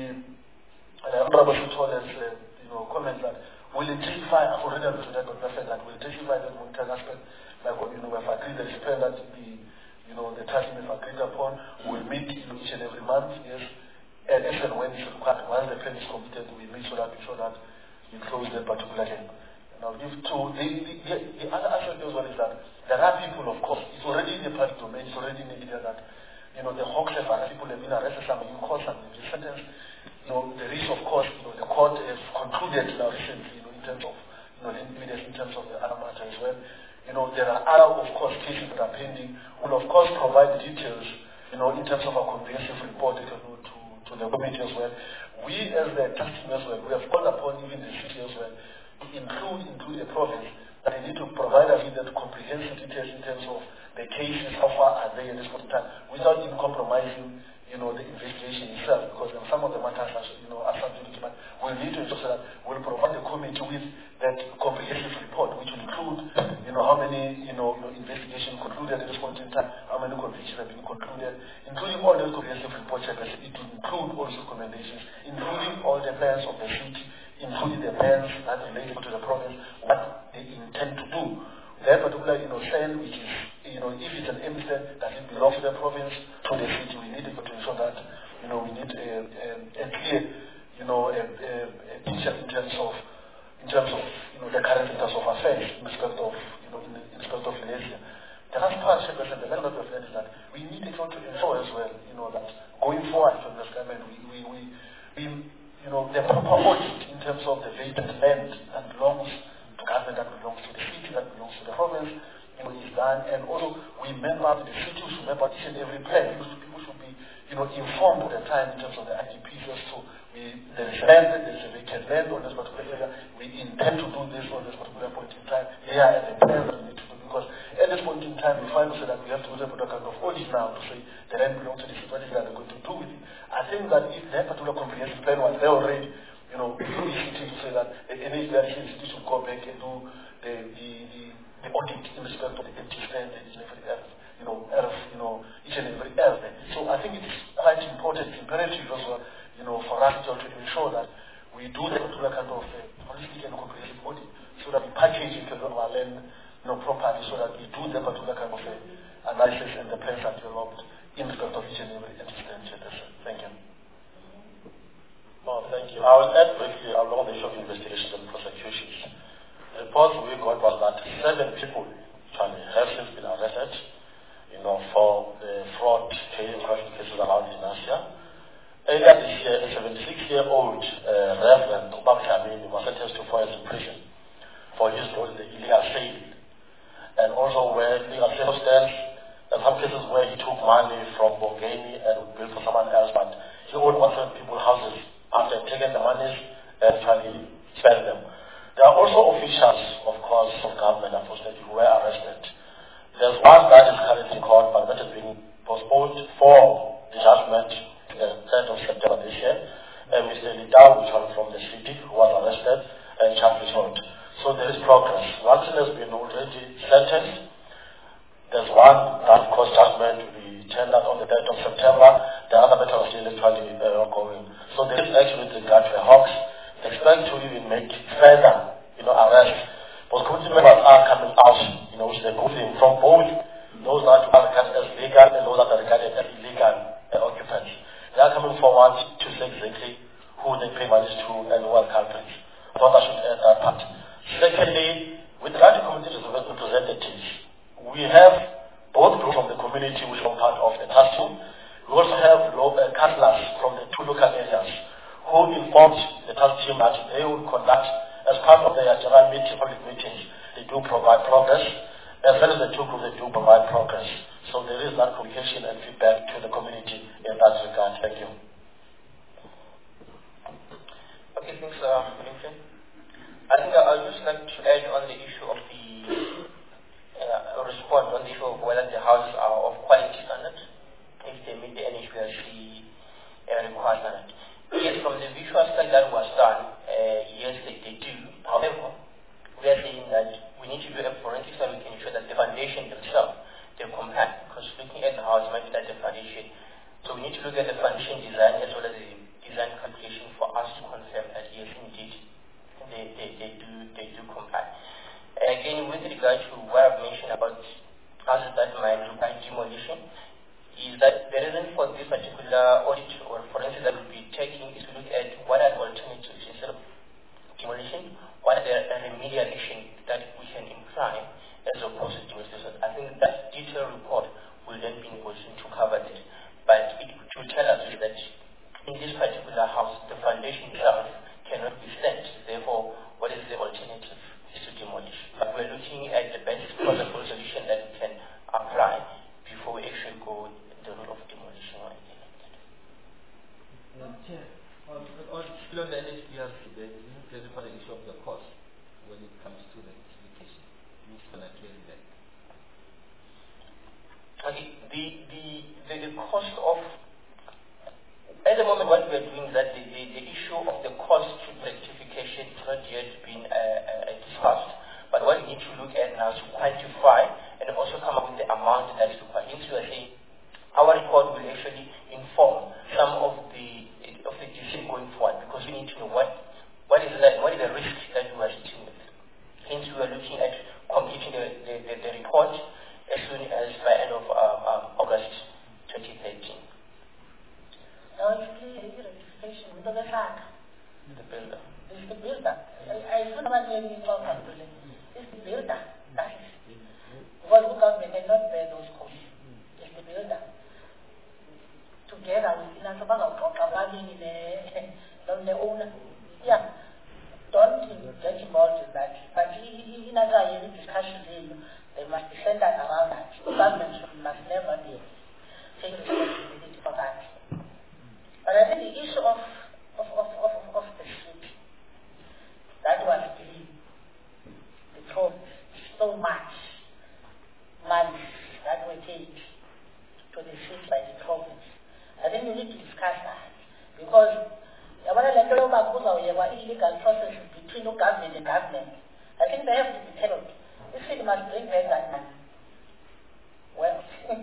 uh, Honorable Sutola's uh, you know, comment that will intensify, I've already understood that, but said that will intensify that monitoring aspect, like what, you know, we have agreed that the plan that the, you know, the task we have agreed upon will meet, you know, each and every month, yes, and if and when it's required, once the plan is completed, we make sure that we sure that we close that particular game. Now, if to the, the, the, the other aspect of one is that there are people, of course, it's already in the public domain, it's already in the media that, you know, the Hawks have arrested, people have been arrested, some have been caught, some have been sentenced. You know, there is, of course, you know, the court has concluded now recently, you know, in terms of, you know, the evidence in terms of the other matter as well. You know, there are other, of course, cases that are pending. We'll, of course, provide the details, you know, in terms of our comprehensive report, you know, to, to the committee as well. We, as the task team as well, we have called upon even the city as well, include include the province, that they need to provide us with that comprehensive details in terms of the cases, how far are they at this point in time, without even compromising, you know, the investigation itself, because some of the matters are, you know, are subject to, we need to ensure that we'll provide the committee with that comprehensive report, which will include, you know, how many, you know, you know investigations concluded at this point in time, how many convictions have been concluded, including all those comprehensive reports. It will include all those recommendations, including all the plans of the city, including the plans that relate to the province, what they intend to do. That particular, you know, stand, which is, you know, if it's an M stand, does it belong to the province, to the city? We need to ensure that, you know, we need a, a, a clear, you know, a, a, a picture in terms of, in terms of, you know, the current status of affairs in respect of, you know, in, in respect of Lenasia. The last part, Chairperson, the level of is that we need to ensure as well, you know, that going forward from this government, we, we, we, we you know, the proper audit in terms of the vacant land that belongs to government, that belongs to the city, that belongs to the province, you know, is done. And also, we member, the city should member each and every plan. People should be, you know, informed at the time in terms of the I D Ps. So we, there is land, there is a vacant land on this particular area. We intend to do this on this particular point in time. They are at the plan that we need to do, because at this to do a kind of audit now to say the land belongs to this, what is that they're going to do with it. I think that if that particular comprehensive plan was there already, you know, to say that the N H B R C should go back and do the, the, the, the audit in respect of the empty stand and each and every else, you know, else, you know, each and every else. So I think it is quite important, imperative as well, you know, for us to ensure that we do the particular kind of uh, holistic and comprehensive audit so that we package it of our land, you know, properly, so that we do the particular kind of uh, analysis and the plans are developed in respect of each and every empty stand. Thank you. Oh, thank you. I will add briefly along the issue of investigations and prosecutions. The report we got was that seven people actually have since been arrested, you know, for the fraud cases around in Asia. Earlier this year, a seventy-six-year-old uh, Reverend Obam Jamin was sentenced to four years in prison for his role in the illegal sale, and also where illegal sale stands. In some cases where he took money from Bongani and would bill for someone else, but he would also people houses after taking the monies and actually spend them. There are also officials, of course, of government, unfortunately, who were arrested. There's one that is currently in court, but that has been postponed for the judgment to the third of September this year. And Mister Lidau, which was from the city, who was arrested and charged with. So there is progress. One thing has been already sentenced. There's one that, of course, judgment will be tendered on the third of September. The other matter is still actually uh, ongoing. So there is actually with regard to the Hawks, they expect to even make further, you know, arrests. But community members are coming out, you know, which they're moving from both those that are regarded as legal and those that are regarded as illegal uh, occupants. They are coming forward to say exactly who they pay money to and who are culprits. So that should add that part. Secondly, with regard to community representatives, we have both groups from the community which are part of the task team. We also have lo- uh, councillors from the two local areas who informed the task team that they will conduct, as part of their general meeting, public meetings, they do provide progress, as well as the two groups, they do provide progress. So there is that communication and feedback to the community in that regard. Thank you. Okay, thanks, uh, I think I would just like to add on the issue of the uh, respond on the issue of whether the houses are of quality standard, if they meet the N H B R C uh, requirement. Yes, from the visual study that was done, uh, yes, they, they do. However, we are saying that we need to do a forensic study to ensure that the foundation themselves, they're compact, because looking at the house might be that the foundation. So we need to look at the foundation design as well as the design calculation for us to confirm that yes, indeed, they, they, they do they do compact. And again, with regard to what I've mentioned about houses that might require demolition, is that the reason for this particular audit or forensic that we'll be taking is to look at what are the alternatives instead of demolition, what are the remedial action that we can imply as opposed to demolition. I think that detailed report will then be in position to cover that. But it will tell us that in this particular house, the foundation itself cannot be stand. Therefore, what is the alternative is to demolish. But we're looking at the best possible solution that we can apply before we actually go the route of demolition or anything like that. Um, Chair, on, on still on the N H B R C, there is a clarify the issue of the cost when it comes to the certification. Who's going to carry that? Okay, the, the, the, the cost of, at the moment what we are doing is that the, the, the issue of the cost to rectification is not yet been uh, uh, discussed, but what we need to look at now is to quantify and also come up with the amount that is required. Hence we are saying our report will actually inform some of the of the decision going forward, because we need to know what what is that what is the risk that we are sitting with. Hence we are looking at completing the, the, the, the report as soon as by end of um, um, August twenty thirteen. Now it's clear rectification with the fact. The builder. It's the builder. I don't know what we talk about. It's the builder. That is. Because the government cannot bear those costs. It's the builder. Together with the the owner. Yeah. Don't get involved in that. But in a discussion, they must be centered around that. The government must never be take responsibility for that. But I think the issue of of, of, of, of the street, that was the, the problem. So much money that we take legal processes between the government and government. I think they have to be tailored. This thing must bring back that money. Well,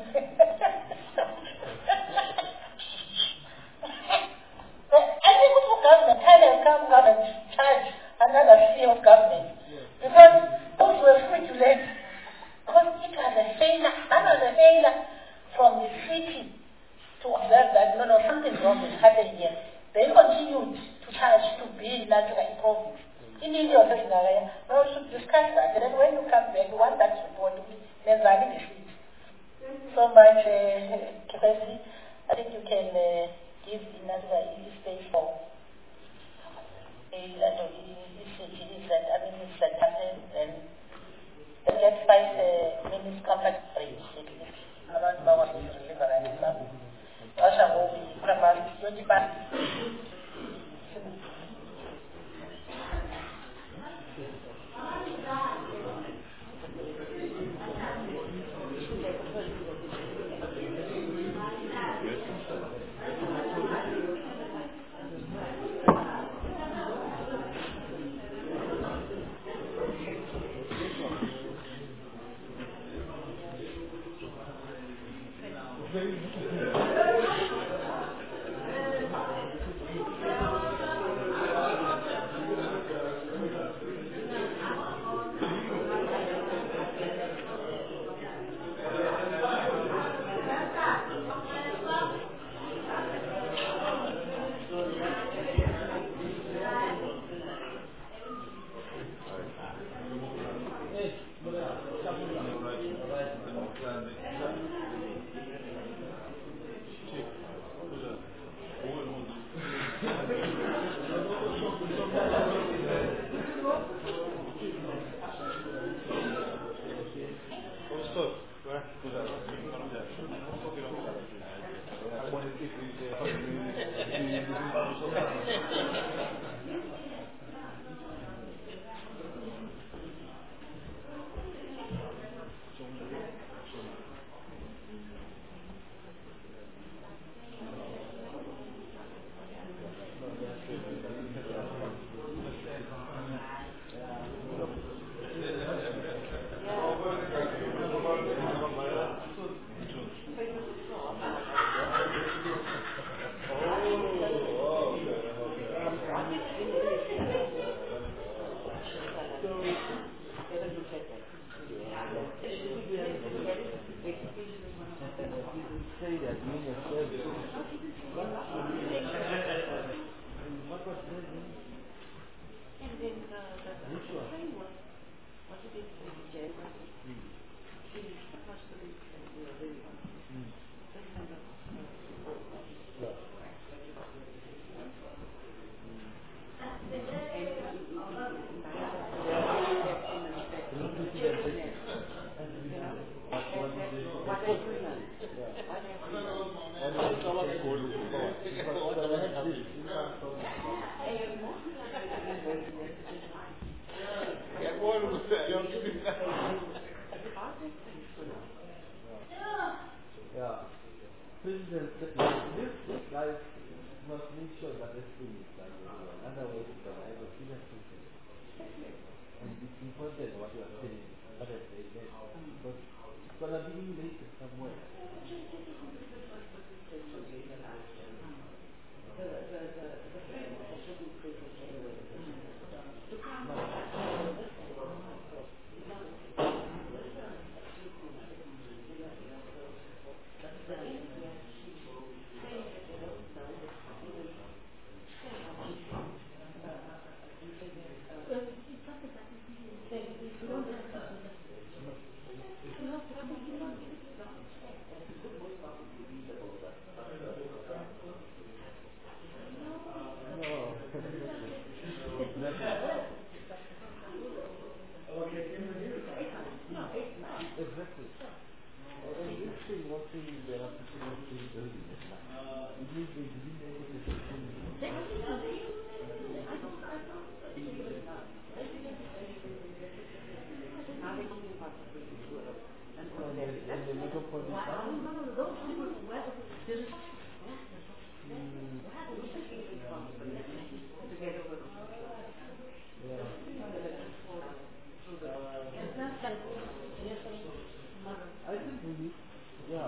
I think for government, time has come government to charge another fee of government. Because those were fraudulent. Because it was a failure, that was a failure from the city to observe that no, no, something wrong is happening here. They continued to charge to be natural improvement. In India, no, we should discuss that. And then when you come back, you want that report to be measuring the seat. So much, uh, Tracy. I think you can uh, give another space for a lot of issues that I mean, it's that happen and let's fight uh, minutes compact free. About power to deliver and stuff. Asha will be promised twenty back.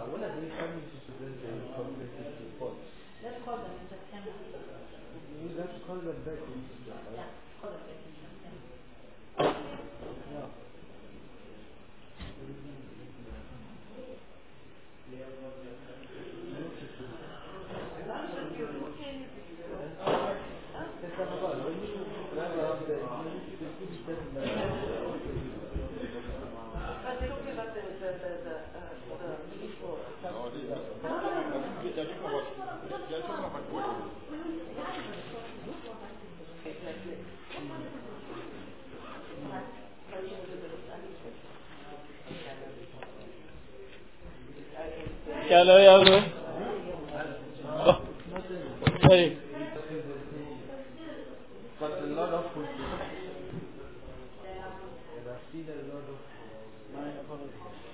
when are they coming to present the comprehensive report? Let's call them in September. We have to call them back in September. Yeah, call them back in September. Yeah. Hello, hello. Oh. Hey. But a lot of food. And I've seen a lot of my apologies.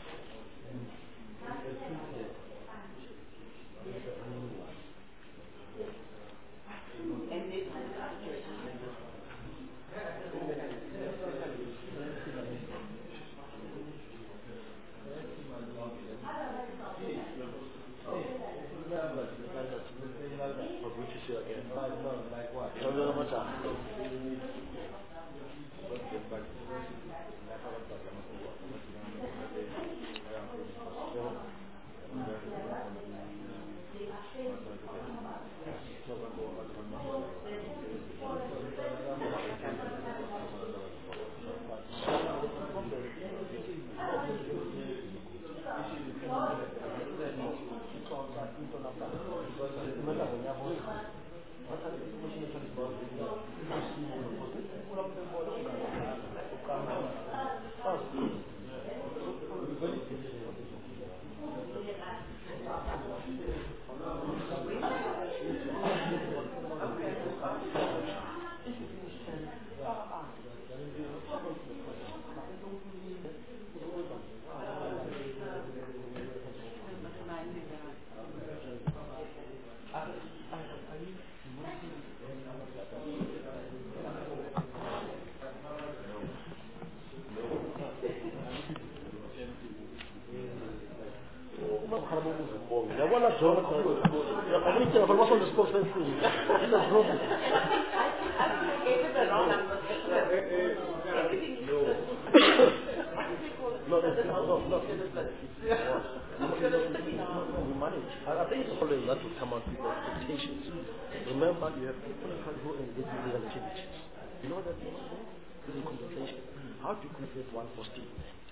I think it's probably not to come out with expectations. Remember, you have people who engage in legal activities. You know that this is compensation. How do you compensate one for stealing?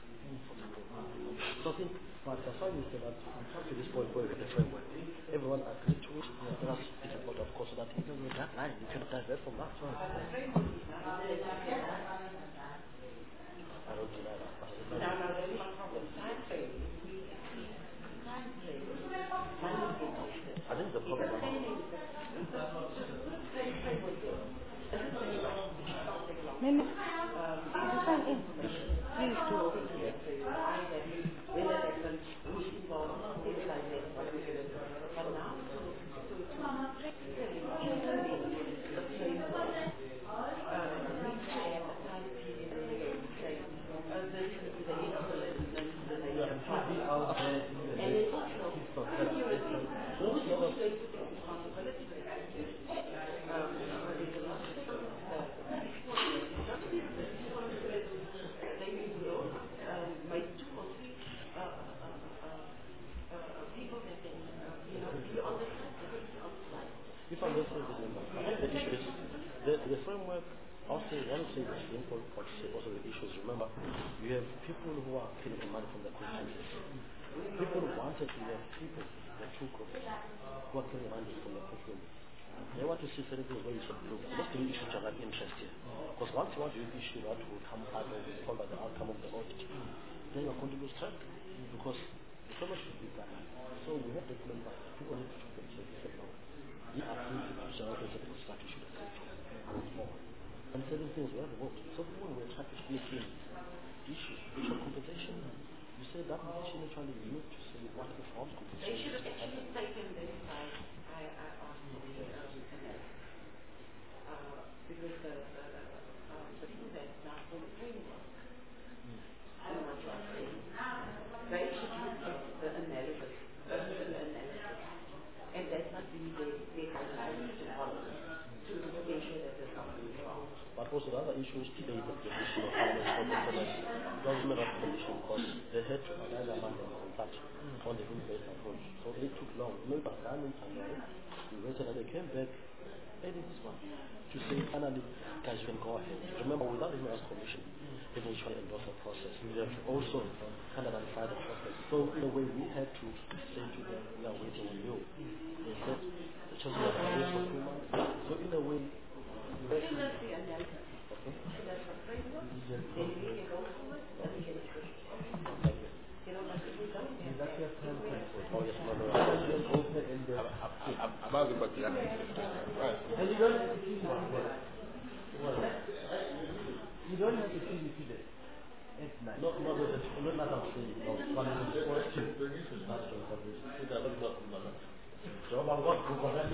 So I think, but that's why we say that we come to this point where we have a framework. Everyone agrees to it. Let us speak about, of course, so that even with that line, you can divert from that. I don't deny that. No, no, there's one problem. Time frame. Time frame. I think the problem is Mimi, you sign in. Please do. Who's involved, things like that. But now, to the framework, we say at the time period, we say, this is the implementation of the nation part. And it's also, who's going to take responsibility? Um, there's a lot of things that they will make two or three people that can, you know, be on the side. if I understand this number, I think the issue is the, the framework. I'll say one thing is simple, but also the issues. Remember, you have people who are getting money from the constituency. People wanted to have people, the two groups, who are getting money from the constituency. They want to see certain things where you should do. Let's do issues that have interest here. Because once you want to issue that will come out of the called by the outcome of the audit, then you're going to lose track. Because the framework should be done. So we have to remember people need to compensate this amount. We are going to push our principles that we should have going forward. And certain things we have worked. So when we're trying to split in issue, issue compensation, you say that compensation actually you need to say what the forms compensation. They should have actually taken this side. I, I asked the um, uh, because the the, um, the people that now for the framework, mm. I'm not trusting. They should look at the analysis recommend government of commission because they had to either amend and contact on the home-based approach. So it took long. Maybe assignments and all. We waited and they came back. They did this one to say finally, guys, you can go ahead. Remember, without the human rights commission, eventual endorsement process, we have also kind of identified the process. So in a way, we had to say to them, we are waiting on you. They said the children are waiting for two months. So in a way, we had to. About the budget. Right. And you don't have to see you don't have to see repeated. It's nice. Not not that not that I'm saying no, but it's a question. That's the public. It's a lot of money. So I'm going to go ahead.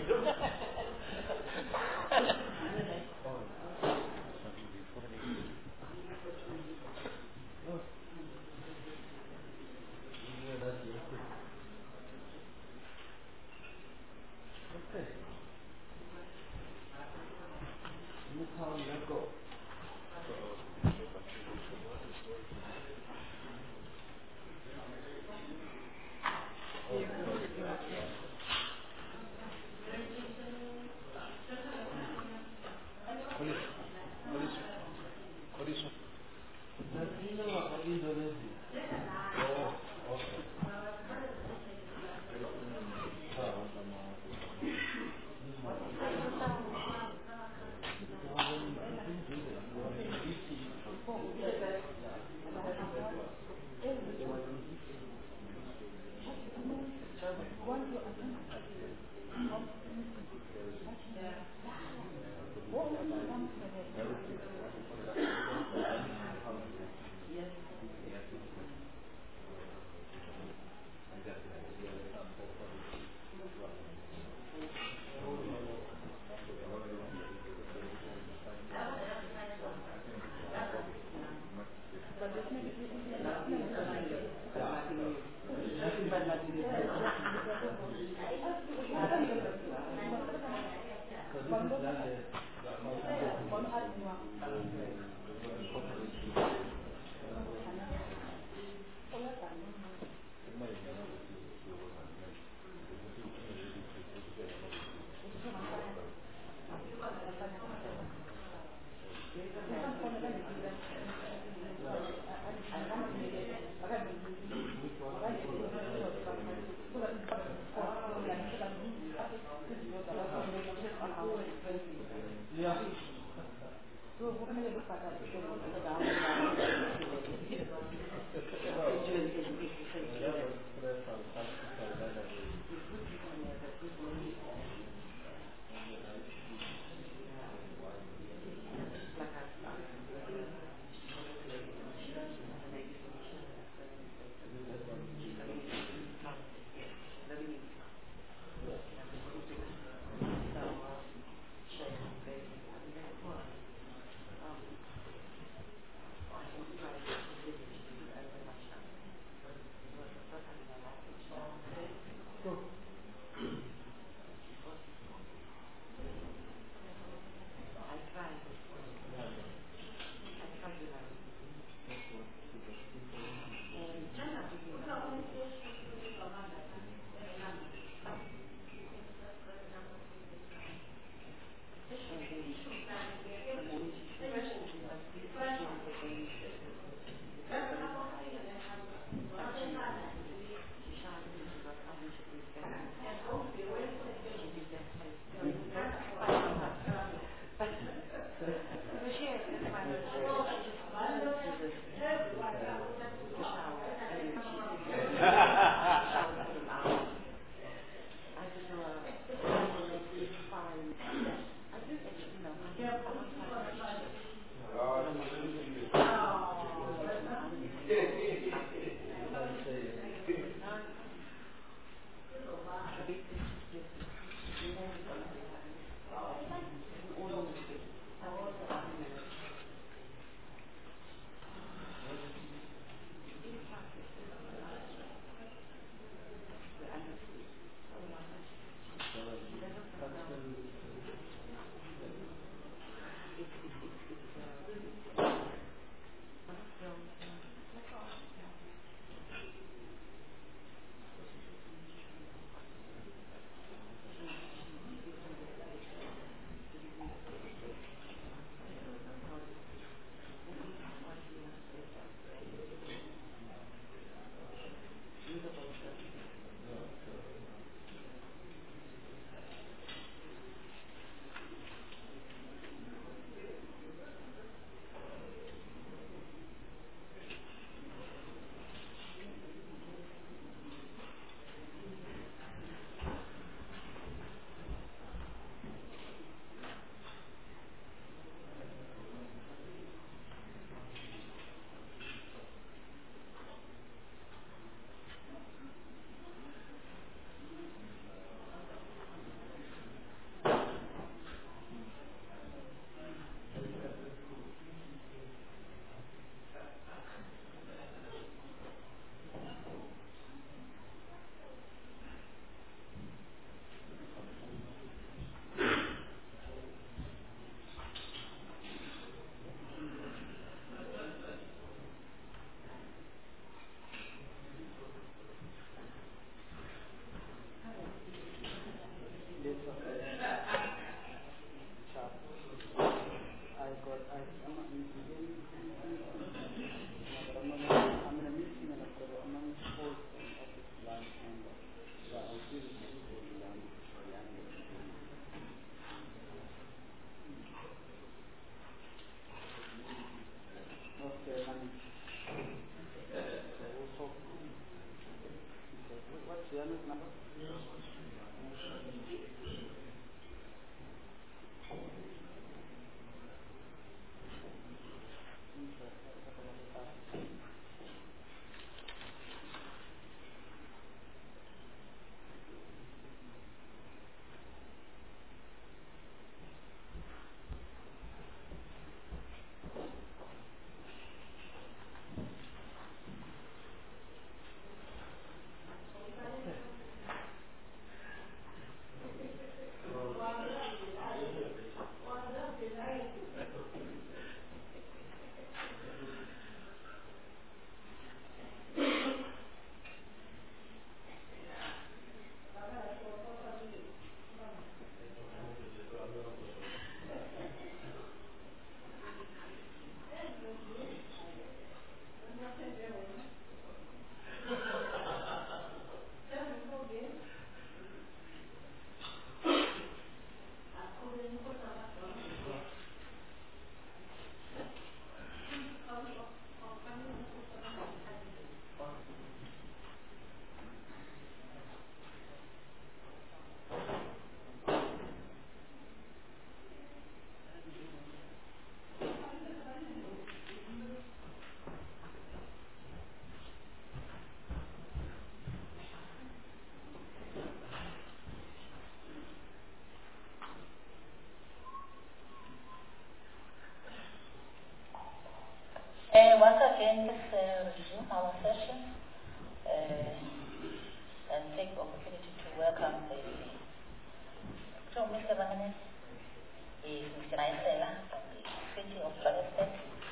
again, let's uh, resume our session uh, and take the opportunity to welcome the so Mister Banganet is Mister Naisela from the city of Johannesburg.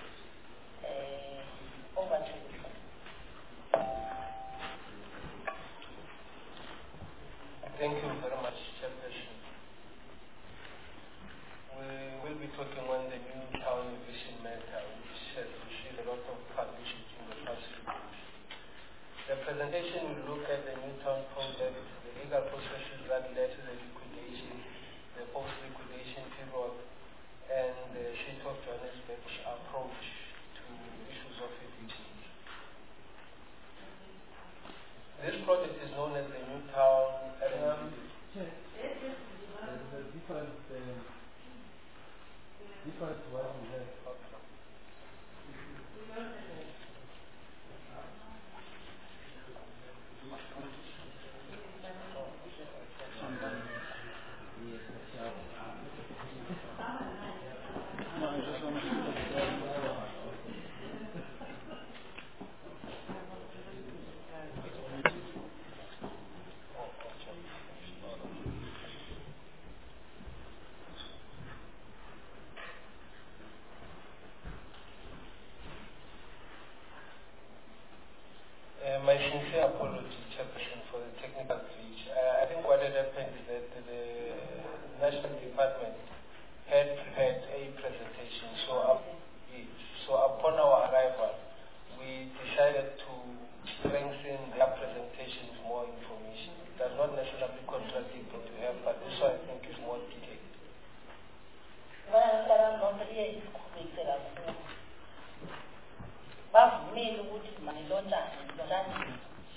Uh, over to you, sir. Thank you very much, Chairperson. We will be talking on the new town vision matter, which has received a lot of publicity in the past few days. The presentation will look at the new town project, the legal processes that led to the liquidation, the post-liquidation period, and the City of Johannesburg's approach to issues of eviction. This project is known as the new town. Um, There's a different, um, different what we have. Uh, my sincere apologies, Chairperson, for the technical glitch. Uh, I think what had happened is that the National Department had prepared a presentation. So, up, so upon our arrival, we decided to strengthen their presentation with more information. It does not necessarily contradict what we have, but this one I think is more detailed. bavumile ukuthi manilontshane nilontshane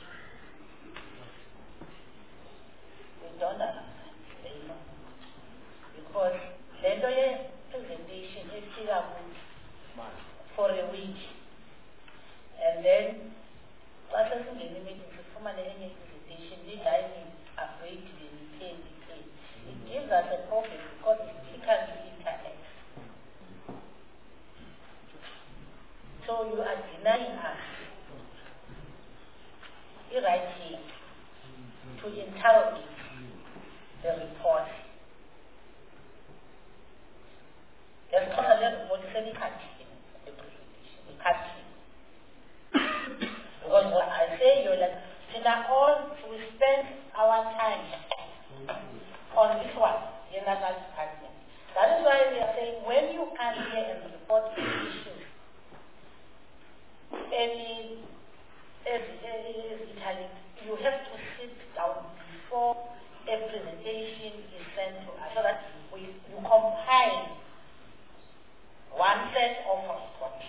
we don't understand, you know, because le nto ye-presentation ifika for a week and then xa sesingena imeeting sifumane enye presentation i-diving afraid the detail. It gives us a problem because it's difficult to interact. So you are denying us the right here to interrogate the report. There's not a report saying cut in the presentation. We cut in. Because what I say, you're like, all we spend our time on this one, in another department. That is why we are saying when you come here and report issues, any as Italian, you have to sit down before a presentation is sent to us so that we you compile one set of reports.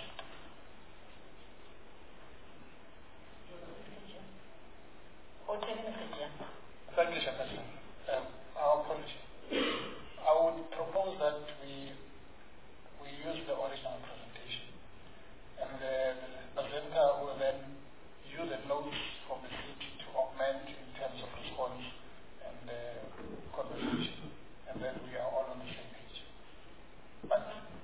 Thank you, Chairperson. Um, our apology. I would propose that we we use the original presentation, and the presenter will then use the notes from the city to augment in terms of response and the conversation, and then we are all on the same page. But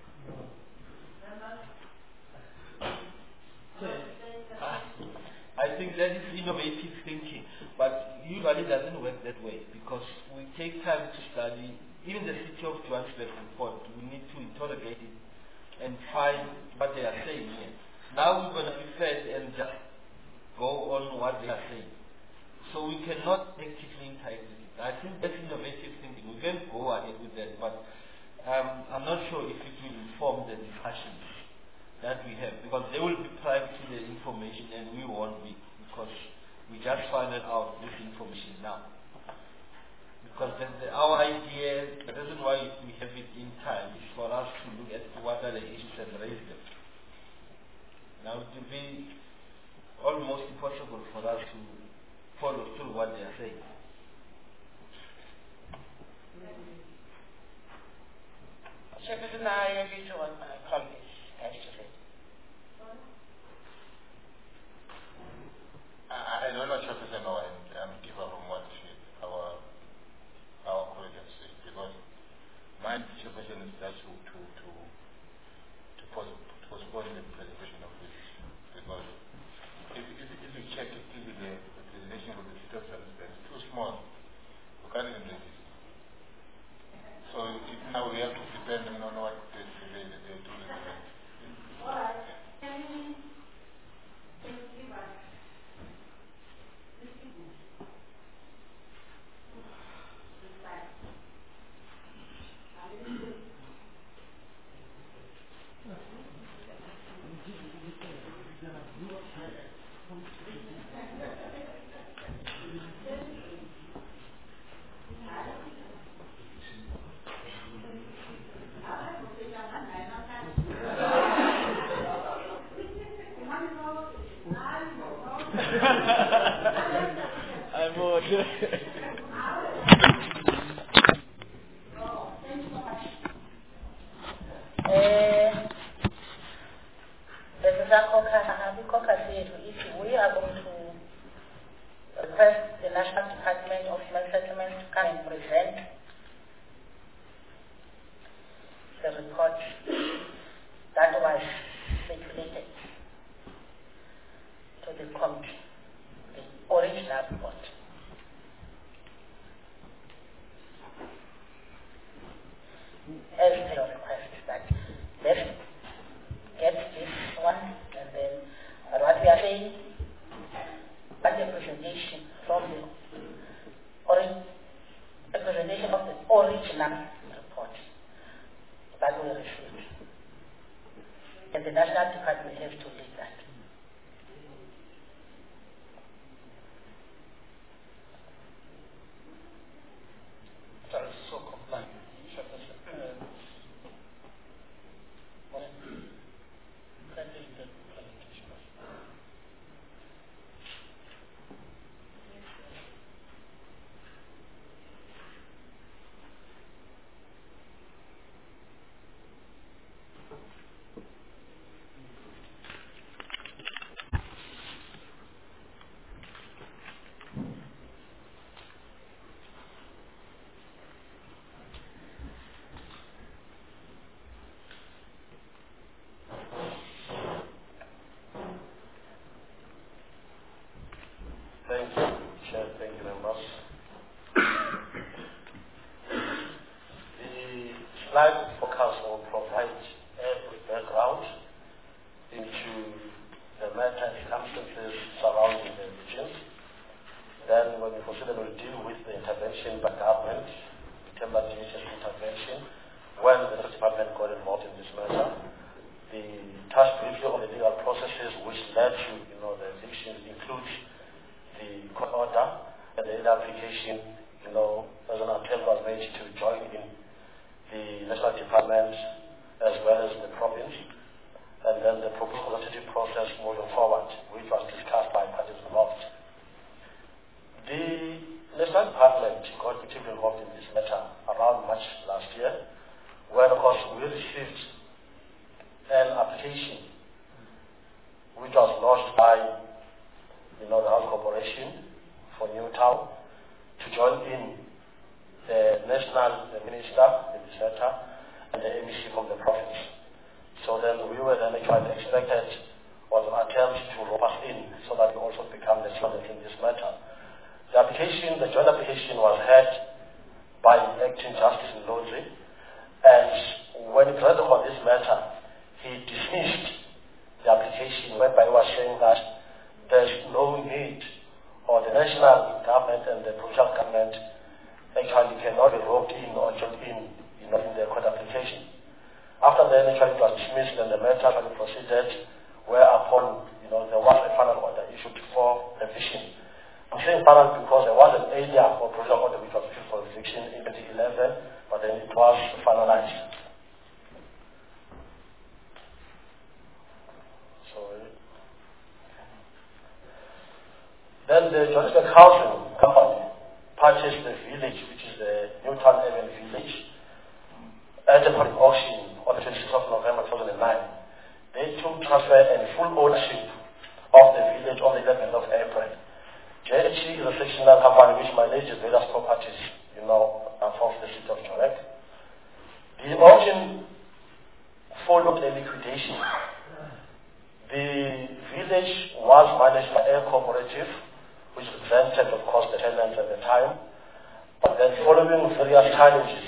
I think that is innovative thinking, but usually it doesn't work that way because we take time to study. Even the City of Johannesburg report, we need to interrogate it and find what they are saying here. Now we're going to be fed and just go on what they are saying. So we cannot actively interact with it. I think that's innovative thinking. We can go ahead with that, but um, I'm not sure if it will inform the discussions that we have, because they will be privy to the information and we won't be, because we just found out this information now. Because the, the, our idea, the reason why we have it in time is for us to look at what are the issues and raise them. Now it will be almost impossible for us to follow through what they are saying. Chairperson, I agree to what my colleague has to say. I, I don't know, Chairperson, or I'm different from what our our colleague has said, because my Chairperson is just to to to, to postpone the presentation of this I vote. Uh, this is our caucus here to issue. We are going to request the National Department of Human Settlements to come and present the report that was circulated to the committee, the original report. As per your request, that let's get this one, and then but what we are saying, but the presentation from the ori- a presentation of the original report that we received. And the National Department has to lead that. That is so compliant. Thank you, Chair. Thank you very much. The slide focus will provide a background into the matter and circumstances surrounding the regions. Then, when we proceed, we will deal with the intervention by government, September D H S intervention, when the Justice Department got involved in this matter. The touch briefly on the legal processes which led to, you know, the evictions include the court order and the application, you know, as an attempt was made to join in the National Department as well as the province, and then the proposed consultative process moving forward, which was discussed by parties involved. The National Department got actively involved in this matter around March last year, where, of course, we received an application which was lodged by you know, the House Corporation for Newtown to join in the national the minister, the minister, and the M E C from the province. So then we were then actually expected was an attempt to rope us in so that we also become the student in this matter. The application, the joint application was heard by acting Justice Nlodzi, and when he presented on this matter, he dismissed the application whereby he was saying that there's no need, or the national government and the provincial government actually cannot be roped in or joined in, you know, in the court application. After then, actually it was dismissed, and the matter actually proceeded, whereupon, you know, there was a final order issued for eviction. I'm saying final because there was an earlier or provincial order which was issued for eviction in twenty eleven, but then it was finalized. Then the Johannesburg Housing Company purchased the village, which is the Newtown Urban Village, at a public auction on the twenty-sixth of November two thousand nine. They took transfer and full ownership of the village on the eleventh of April. J H C is a sectional company which manages various properties, you know, of the city of Joburg. The auction followed a liquidation. The village was managed by a cooperative, which represented, of course, the tenants at the time. But then following various challenges,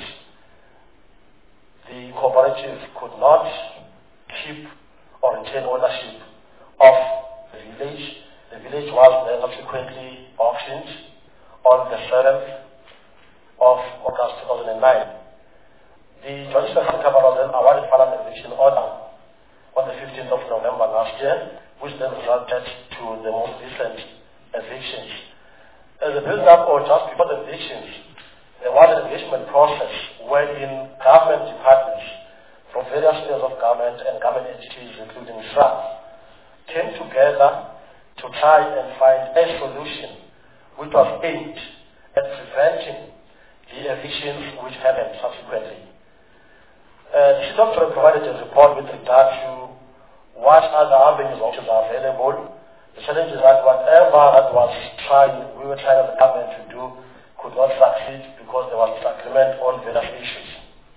the cooperative could not keep or retain ownership of the village. The village was then subsequently auctioned on the seventh of August two thousand nine. The Johannesburg Company was then awarded final eviction order on the fifteenth of November last year, which then resulted to the most recent evictions. As a build-up or just before the evictions, there was an engagement process wherein government departments from various spheres of government and government entities, including S R A, came together to try and find a solution which was aimed at preventing the evictions which happened subsequently. Uh, the doctor provided a report with regard to what other avenues of options are available. The challenge is that whatever that was trying, we were trying as a government to do, could not succeed because there was disagreement on various issues.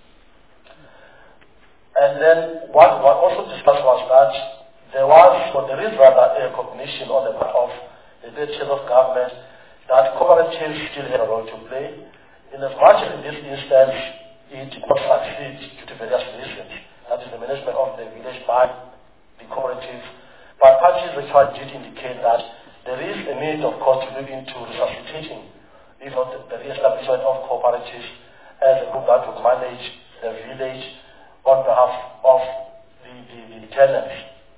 And then what was also discussed was that there was, or there is rather, a recognition on the part of the leadership of government that cooperatives still have a role to play, in as much as in this instance it did not succeed due to various reasons. That is the management of the village by the cooperative. But parties actually did indicate that there is a need, of course, to look into resuscitating, if not the, the re-establishment of cooperatives as a group that would manage the village on behalf of the, the, the tenants.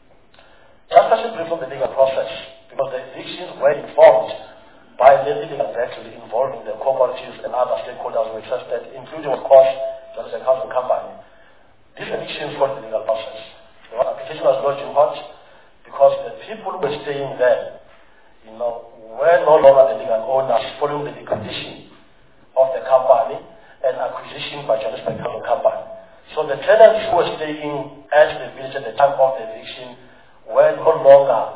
Just touching briefly on the legal process, because the evictions were informed by the legal directory involving the cooperatives and other stakeholders who existed, including, of course, just the housing company. These evictions followed the legal process. The application was lodged in court because the people who were staying there, you know, were no longer the legal owners following the liquidation of the company and acquisition by Johannesburg Housing Company. So the tenants who were staying at the village at the time of the eviction were no longer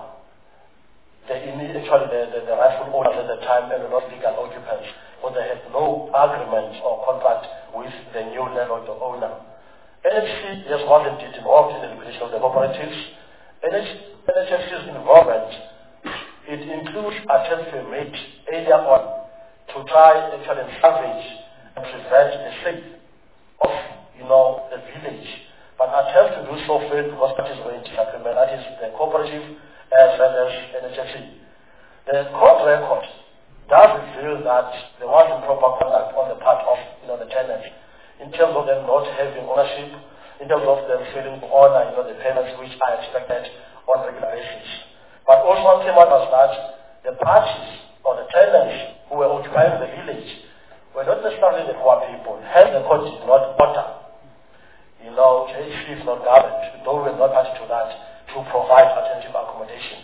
the actually the, the, the rightful owners at the time and were not legal occupants, but they had no agreement or contract with the new landlord or owner. N H C, yes, was indeed involved in the liquidation of the cooperatives. N H C's involvement, it includes attempts to make earlier on to try actually salvage and prevent the sale of, you know, the village. But attempts to do so failed because parties were in disagreement, that is the cooperative as well as N H C. The court record does reveal that there was improper conduct on the part of, you know, the tenants, in terms of them not having ownership, in terms of them failing to honor, you know, the payments which are expected on a regular basis. But also came out was that the parties or the tenants who were occupying the village were not necessarily the poor people. Hence the court did not order, you know, J H C is not government, though we were not party to that, to provide alternative accommodation.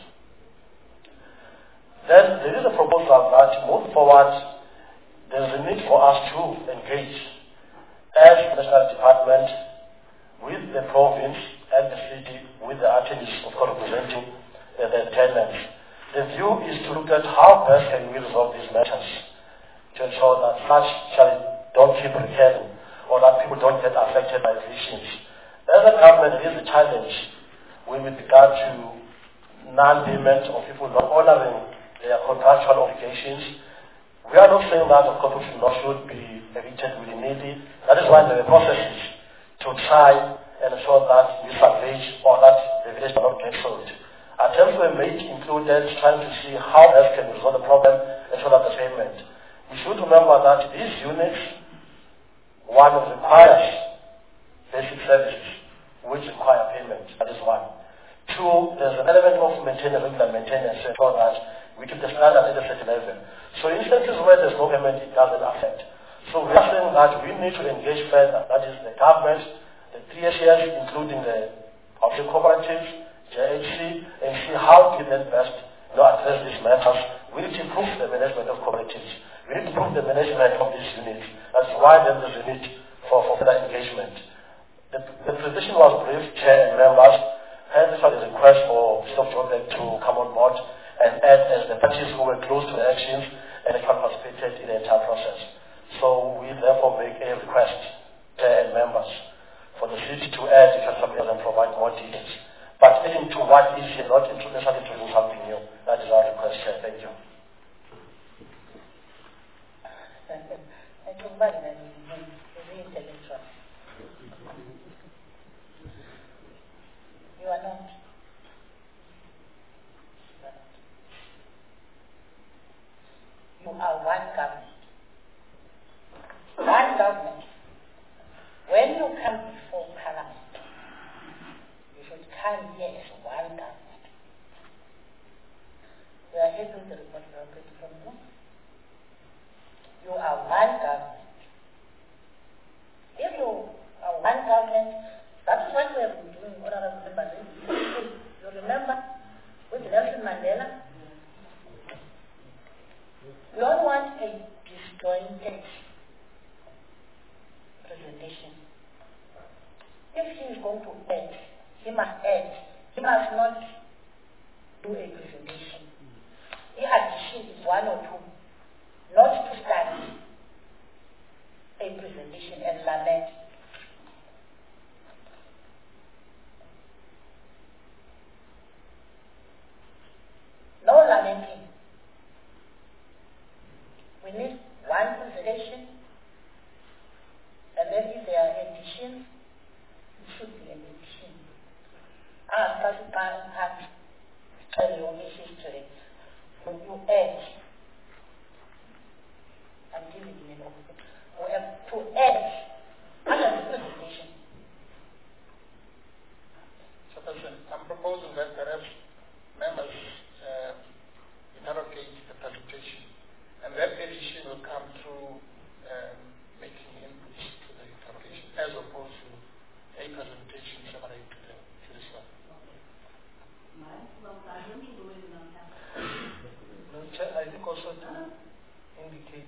Then there is a proposal that moving forward, there is a need for us to engage as the National Department with the province and the city, with the attorneys, of course, representing uh, the tenants. The view is to look at how best can we resolve these matters to ensure that such shall don't keep recurring or that people don't get affected by evictions. As a government, there is a challenge with regard to non-payment of people not honoring their contractual obligations. We are not saying that, of course, we should not should be evicted willy-nilly. That is why there are processes to try and ensure that we salvage or that the village will not get sold. Attempts were made included trying to see how else can we resolve the problem and ensure that the payment. We should remember that these units, one requires basic services which require payment. That is one. Two, there's an element of maintaining regular maintenance to ensure that we keep the standard at a certain level. So in instances where there's no payment, it doesn't affect. So we are saying that we need to engage further. That is the government, the T S S, including the housing cooperatives, J H C, and see how we can best, you know, address these matters. We need to improve the management of cooperatives. We need to improve the management of these units. That's why there's a need for, for further engagement. The, the presentation was brief, Chair and members. Hence, a request for Bishop Joburg to come on board and add as the parties who were close to the actions and participated in the entire process. So we therefore make a request, Chair and members, for the city to add if somebody else and provide more details. But adding to what is here, not necessarily to do something new. That is our request, Chair. Thank you. You are not. You are one government. One government. When you come before Parliament, you should come here as one government. We are happy with the report from you. You are one government. If you are one government, that is what we have been doing, honorable members. You remember with Nelson Mandela, joint text presentation. If he is going to add, he must add. He must not do a presentation. The addition is one or two, not to start a presentation and lament. No lamenting. We need one presentation, and then if there are additions, it should be an addition. Ah, participant has tell your history. When you add, I'm giving you an option. We have to add under the presentation. So, President, I'm proposing that perhaps members uh, interrogate the presentation, and that addition will come through um, making inputs to the interrogation, as opposed to a presentation separate to, the, to this one. I think also to indicate.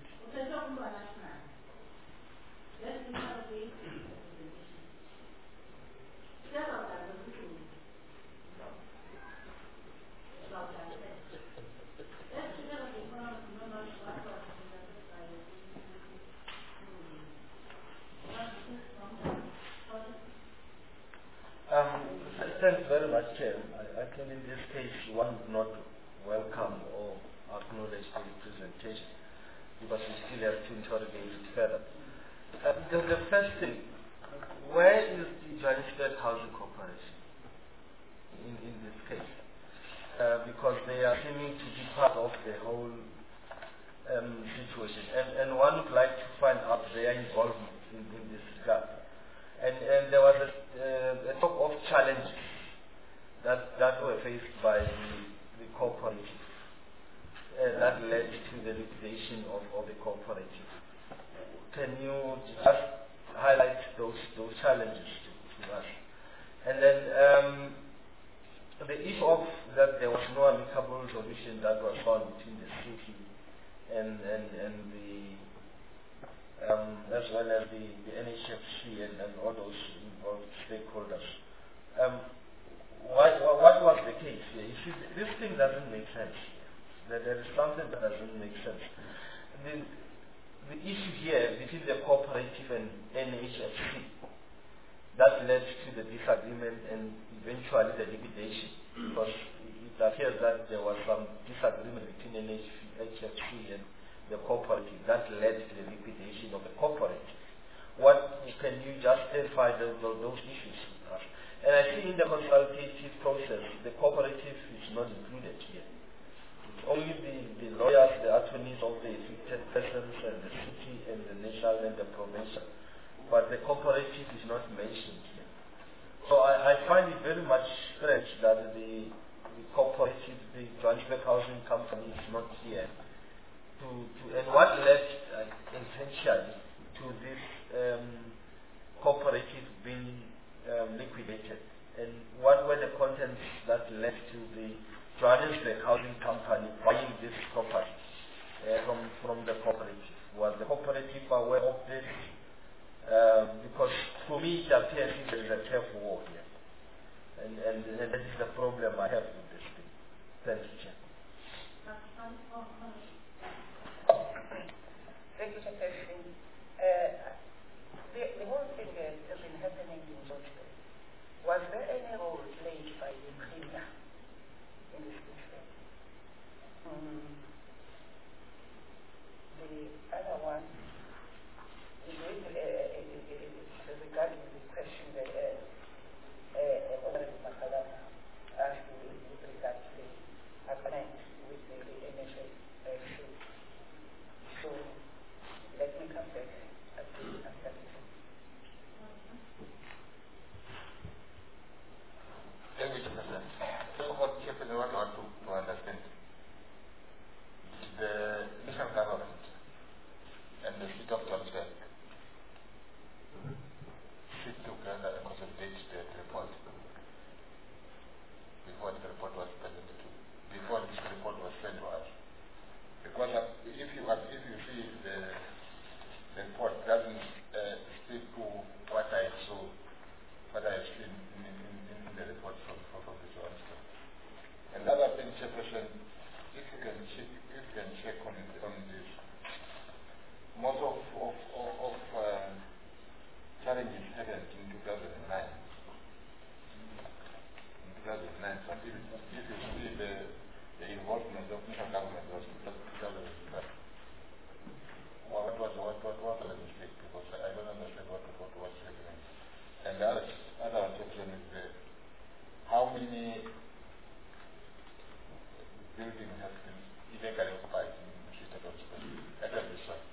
Um, thanks very much, Chair. I, I think in this case one would not welcome or acknowledge the presentation because we still have to interrogate it further. Uh, the, the first thing, where is the Johannesburg Housing Corporation in, in this case? Uh, because they are seeming to be part of the whole um, situation, and, and one would like to find out their involvement in, in this regard. And, and there was a, uh, a talk of challenges that, that were faced by the, the cooperative uh, that led to the liquidation of, of the cooperative. Can you just highlight those those challenges to, to us? And then um, the issue of that there was no amicable solution that was found between the city and and, and the Um, as well as the, the N H F C and, and all those involved stakeholders. Um, why, what, what was the case here? You see, this thing doesn't make sense. There, there is something that doesn't make sense. The, the issue here between the cooperative and N H F C that led to the disagreement and eventually the liquidation, because it appears that there was some disagreement between N H F C and the cooperative that led to the liquidation of the cooperative. What can you just clarify those, those issues? And I see in the consultative process, the cooperative is not included here. It's only the, the lawyers, the attorneys of the affected persons and the city and the national and the provincial. But the cooperative is not mentioned here. So I, I find it very much strange that the, the cooperative, the Johannesburg Housing Company is not here. To, to, and what led uh, essentially to this um, cooperative being um, liquidated, and what were the contents that led to the Johannesburg Housing Company buying this property uh, from from the cooperative? Was the cooperative aware of this? Um, because for me it appears there is a turf war here, and, and and that is the problem I have with this thing. Thank you, Chair. Thank you, Chairperson. Uh, the, the whole thing that has been happening in Johannesburg, was there any role played by the Premier in this incident? Mm. The other one is with, uh, uh, regarding the question that uh, uh, Honorable Makalana asked with, with regard to the agreement with the, the N H S. So let me come back at the after this. Thank you, President. So what Chairman I want to, to understand is the national government and the city of Johannesburg sit together and consolidate the report before the report was presented to, before this report was sent to us. Because if you if you see the illegally occupied in the state of Spain. That can be so.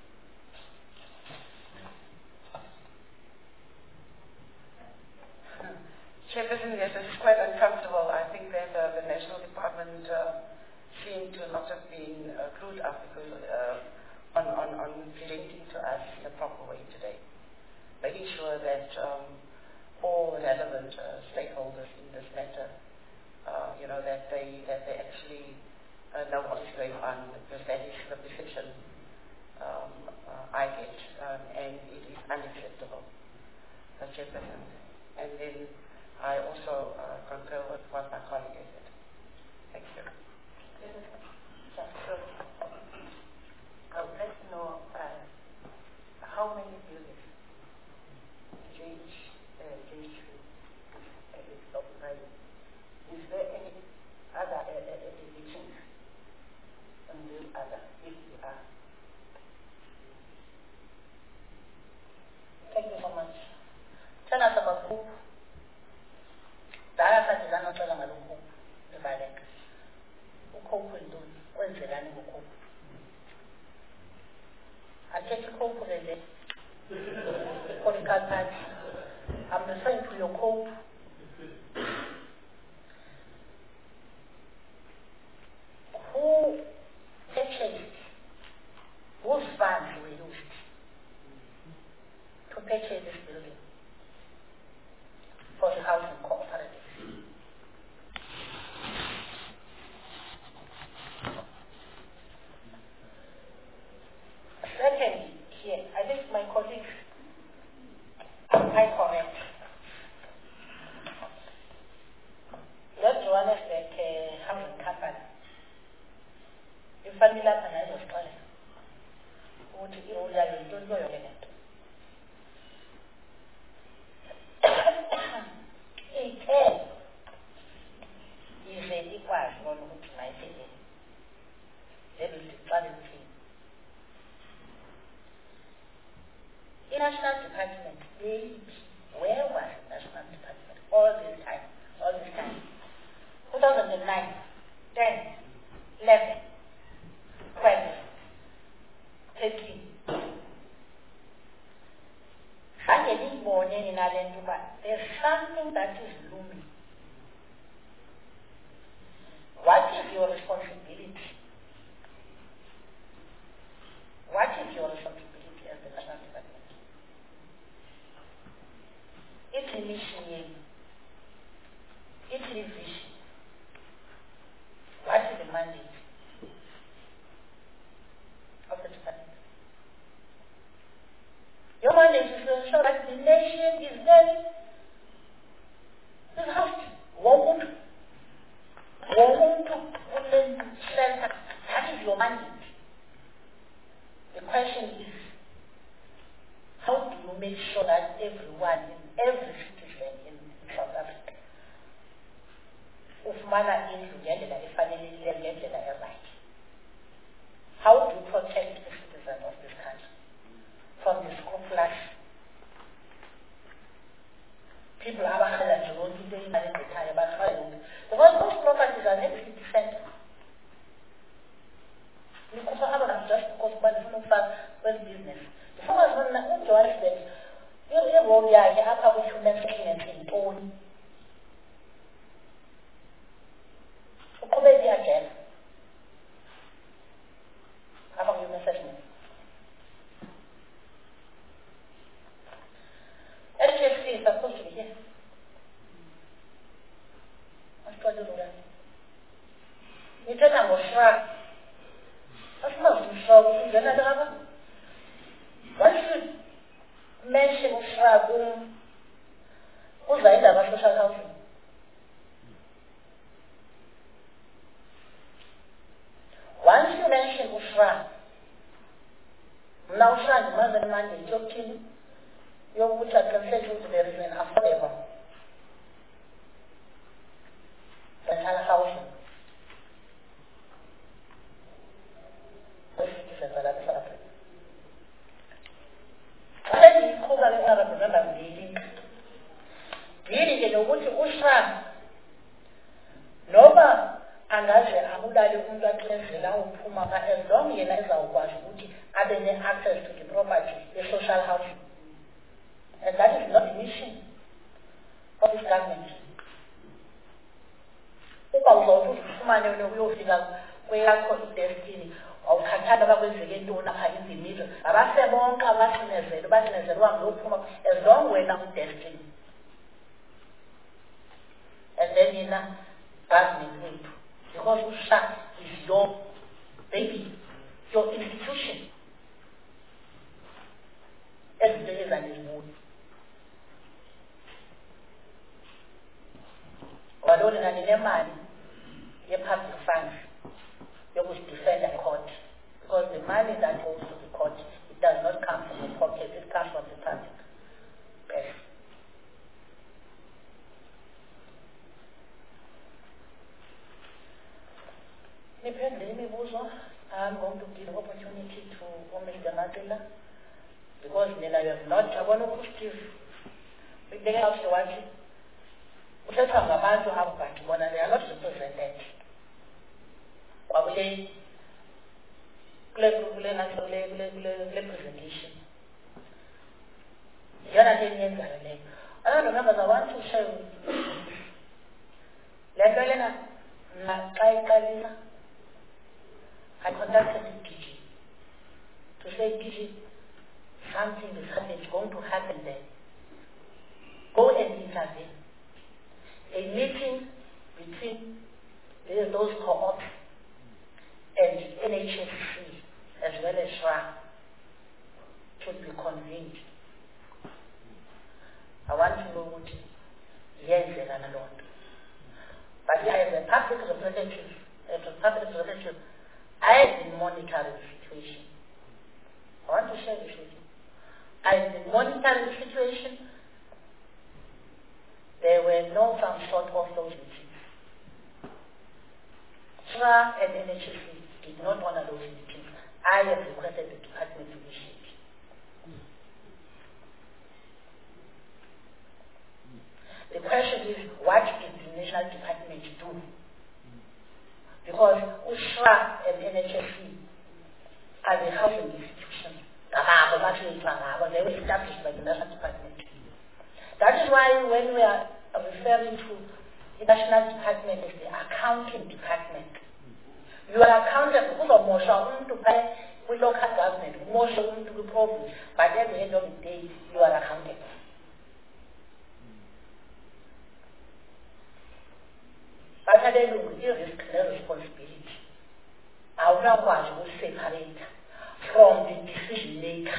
Chairperson, yes, it's quite uncomfortable. I think that uh, the National Department uh, seemed to not have been uh, clued up because, uh, on, on, on presenting to us in a proper way today. Making sure that um, all relevant uh, stakeholders in this matter, uh, you know, that they, that they actually uh, know what is going on, because that is the perception um, uh, I get, um, and it is unacceptable. Uh, Chairperson. And then I also uh, concur with what my colleague has said. Thank you. So, I would like to know uh, how many buildings J H three uh, is occupied. Is there any other additions on the other, if there are? Thank you so much. Tell us about who. Dara dizana tshela ngalokho evaleka. Ukhopho intoni? Wenzelani ngokhopho? Athethe ikhopho lele. Political party. I'm referring to your cope. Who purchased, whose funds were used to purchase this building for the housing cooperative? Secondly, here, I think my colleagues are quite correct. That Johannesburg uh, housing company, if I need that, I was calling. What you know, you don't know your name. It is a equal one which might be there is the quality. The National Department, they, where was the National Department all this time, all this time? two thousand nine, ten, eleven, twelve, thirteen. There's something that is looming. What is your responsibility? What is your responsibility as the National Department? It's a mission. It's a vision. What is the mandate of the department? Your mandate is to ensure that the nation is very is healthy. Won't won't center. That is your mandate. The question is, how do you make sure that everyone, in every citizen in South Africa, ufumana indlu ngendlela efanelekileyo ngendlela right? How do you protect the citizens of this country from the scrupulous people abahlala nje bonke into imali engekhaya bahlala yonke? Because most properties are never city center. Because I have just because one is not well business. The focus on the Johannesburg, you go there, you have a human settlement in own. Uqhubeke again. Have a human settlement. H S C is supposed to be here. What's going to do that? You tell them what's wrong. That's not so easy, another. One should mention Shragum, who's like that social housing. Once you mention Ushra, now Ushra is mother man is joking, you would have translated to the reason affordable. Social housing. Really, you know what Ushra Nova and as kahle akubulali umuntu axezela uphuma ka as long yena ezawukwazi ukuthi abe ne-access to the property, the social housing. And that is not the mission of this government. Uba uzawuthi ufumane uyofika kweyakho idestiny awukhathanda bakwenzeke ntoni apha indimizo abasebonke abacinezelo bacinezelwa ngokuphuma as long wena udestiny. And then yena government wethu because uSHA is your baby, your institution. Ezinto ezanizibuni walona naninemali ye-public funds yokuzidefenda court, because the money that goes to the court, it does not come from the pocket, it comes from the public purse. I'm going to give opportunity to Mister Matila, because then I have not, I want to give the house to watch it. We have to have a one and they are not represented. Probably, representation. The other thing is, I don't remember, I want to show you. Let I contacted the D G to say, D G, something is happening, it's going to happen there. Go and intervene. A meeting between those co-ops and N H S C as well as S R A should be convened. I want to know what yes and alone. But I am a public representative, as a public representative, I have been monitoring the situation. I want to share this with you. I have been monitoring the situation. There were no some sort of those meetings. S R A and N H S C did not honor those meetings. I have requested the department to initiate. The question is, what did the national department do? Because S R A and N H S C are the housing institutions. They were established by the national department. That is why when we are referring to the national department as the accounting department, you are accountable for more to pay with local government, more to the province, but at the end of the day, you are accountable. But I don't know, you risk the responsibility. I will not want to separate from the decision maker.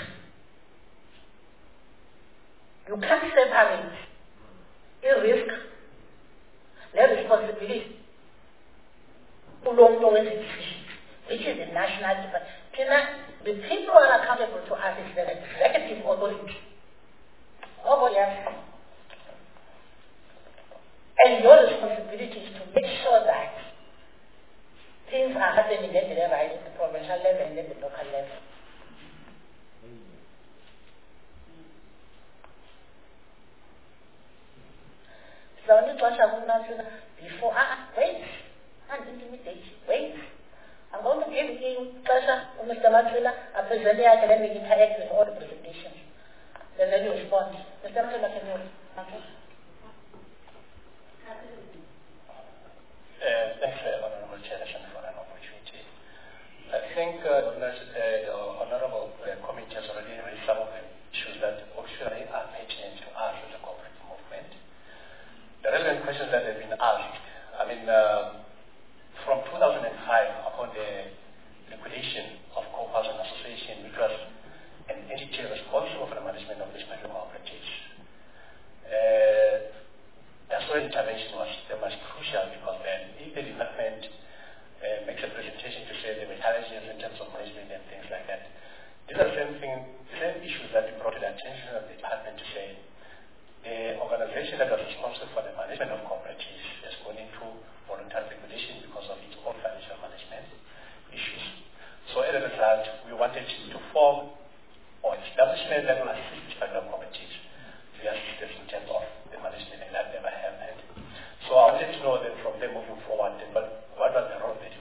You can't separate a risk, the responsibility, which is the national department. The people are accountable to us is the executive authority. Oh, yes. And your responsibility is to make sure that things are happening at the right at the provincial level and at the local level. So only before ah wait, and intimidate, wait. I'm going to give you pleasure, Mister Matsila, a present the academic interact with all the presentations. Then let you respond. Mister Matsila, can you answer? Uh, thanks, uh, Honorable Chairperson, for an opportunity. I think uh, uh, Honorable uh, Committee has already raised some of the issues that actually are pertinent to us as a cooperative movement. The relevant questions that have been asked, I mean, uh, from two thousand five, upon the liquidation of Co-housing Association, which was an entity responsible for the management of these micro cooperatives, uh, the social intervention was the most crucial, because then if the department uh, makes a presentation to say the mechanisms in terms of management and things like that, these are the same thing, the same issues that we brought to the attention of the department to say the organization that was responsible for the management of cooperatives has gone into voluntary liquidation because of its own financial management issues. So as a result, we wanted to form or establishment that will assist these kind of cooperatives to assist us in terms of the management, and that never happened. So I wanted to know then from them moving forward, then what, what was the role that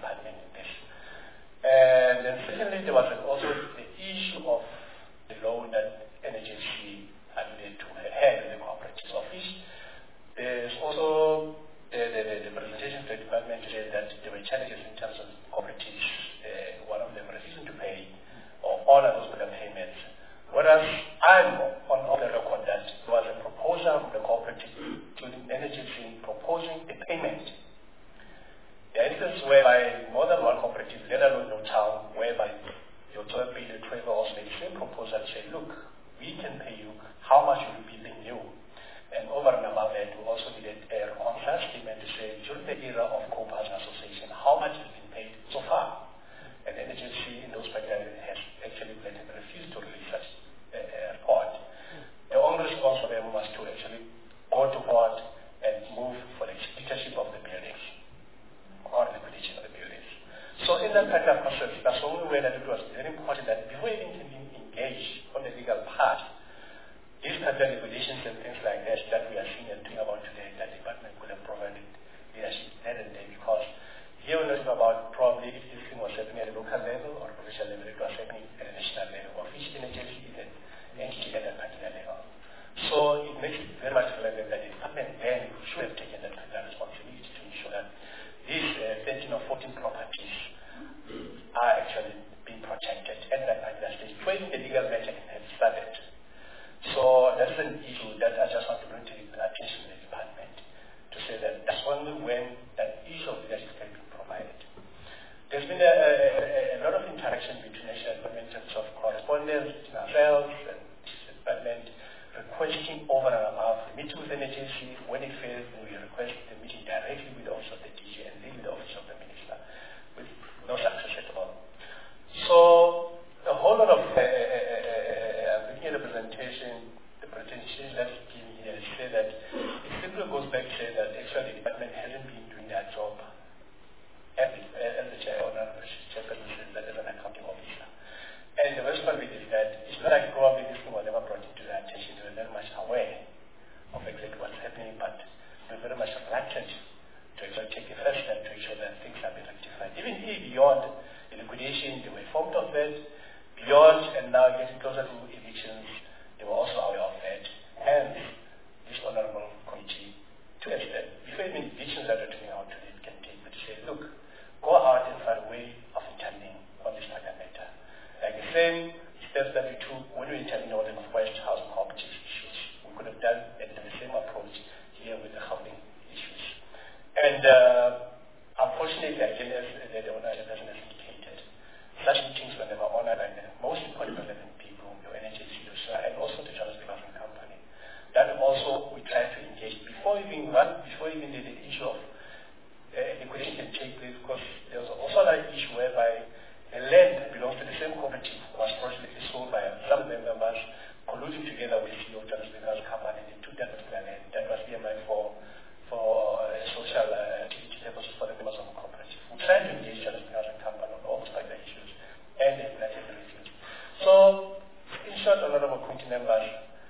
in that kind of process, that's the only way that it was very important that before you even engage on the legal part, these kind of regulations and things like that that we are seeing and talking about today, that the department could have provided leadership then and there, because here we're not talking about probably if this thing was happening at a local level or a provincial level, it was happening at a national level, or which in agency is an entity at a particular level. So it makes it very much relevant that the department then should have taken that particular responsibility to ensure that these uh, thirteen or fourteen properties are actually being protected at that particular stage when the legal matter has started. So that's an issue that I just want to bring to the attention of the department to say that that's only when that issue of leadership can be provided. There's been a, a, a lot of interaction between national government in terms of correspondence between ourselves and the department, requesting over and above the meeting with an agency. When it fails, we request the meeting directly with the office of the D G and then with the office of the minister, with no success at all. So a whole lot of uh, uh, uh, looking at the presentation, the presentation that's given here say that it simply goes back to say that actually the department hasn't been doing their job as the, as the chair or chairperson says that as an accounting officer. And the worst part of it is that it's not like probably this thing was never brought into their attention. They were very much aware of exactly what's happening, but they were very much reluctant to actually take the first step to ensure that things have been rectified. Even beyond the liquidation, they were informed of that. Beyond and now getting closer to evictions, they were also aware of that. And this honorable committee, to a step, before even evictions are turning out to it, can take but to say, look, go out and find a way of intervening on this matter. Like the same steps that we took when we intervened on the West House cooperative issues, we could have done the same approach here with the housing issues. And uh, unfortunately, again, as the ownership person has indicated, such meetings were never honored, and the most important relevant people, your N H S C, and also the Johannesburg Housing Company. That also we tried to engage before even one, before even the, the issue of uh, liquidation can take place, because there was also another issue whereby the land that belongs to the same cooperative was fortunately sold by some members colluding together with the Johannesburg Housing Company, and they took that particular land that was earmarked for for uh, social uh, activity purposes for the members of the cooperative. We tried to engage Johannesburg Housing Company on all those particular issues, and they united the refused. So, in short, honorable committee members,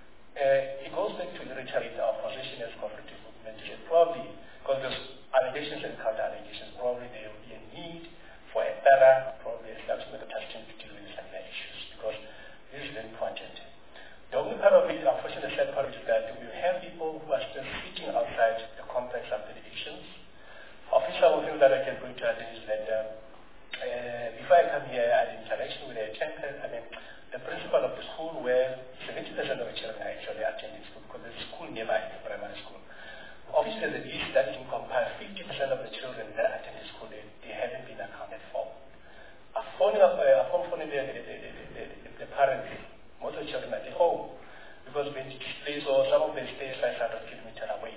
uh, it goes back to reiterate our position as cooperative movement. Probably, because there's allegations and counter allegations, probably there will be a need for a thorough, probably establishment of task team to deal with such issues, because this is very important. The only part of it, unfortunately, the sad part is that we have people who are still sitting outside the complex after the evictions. Official things that I can bring to attention is that uh, uh, before I come here, I had interaction with a champion, I mean, the principal of the school where seventy percent of the children are actually attending school, because there's a school nearby, the primary school. Obviously, the list that encompasses fifty percent of the children that attend the school, they, they haven't been accounted for. I'm phoning up, uh, I'm phoning the, the, the, the, the, the parents, most of the children at home, because when it displays or some of them stay five hundred kilometers away.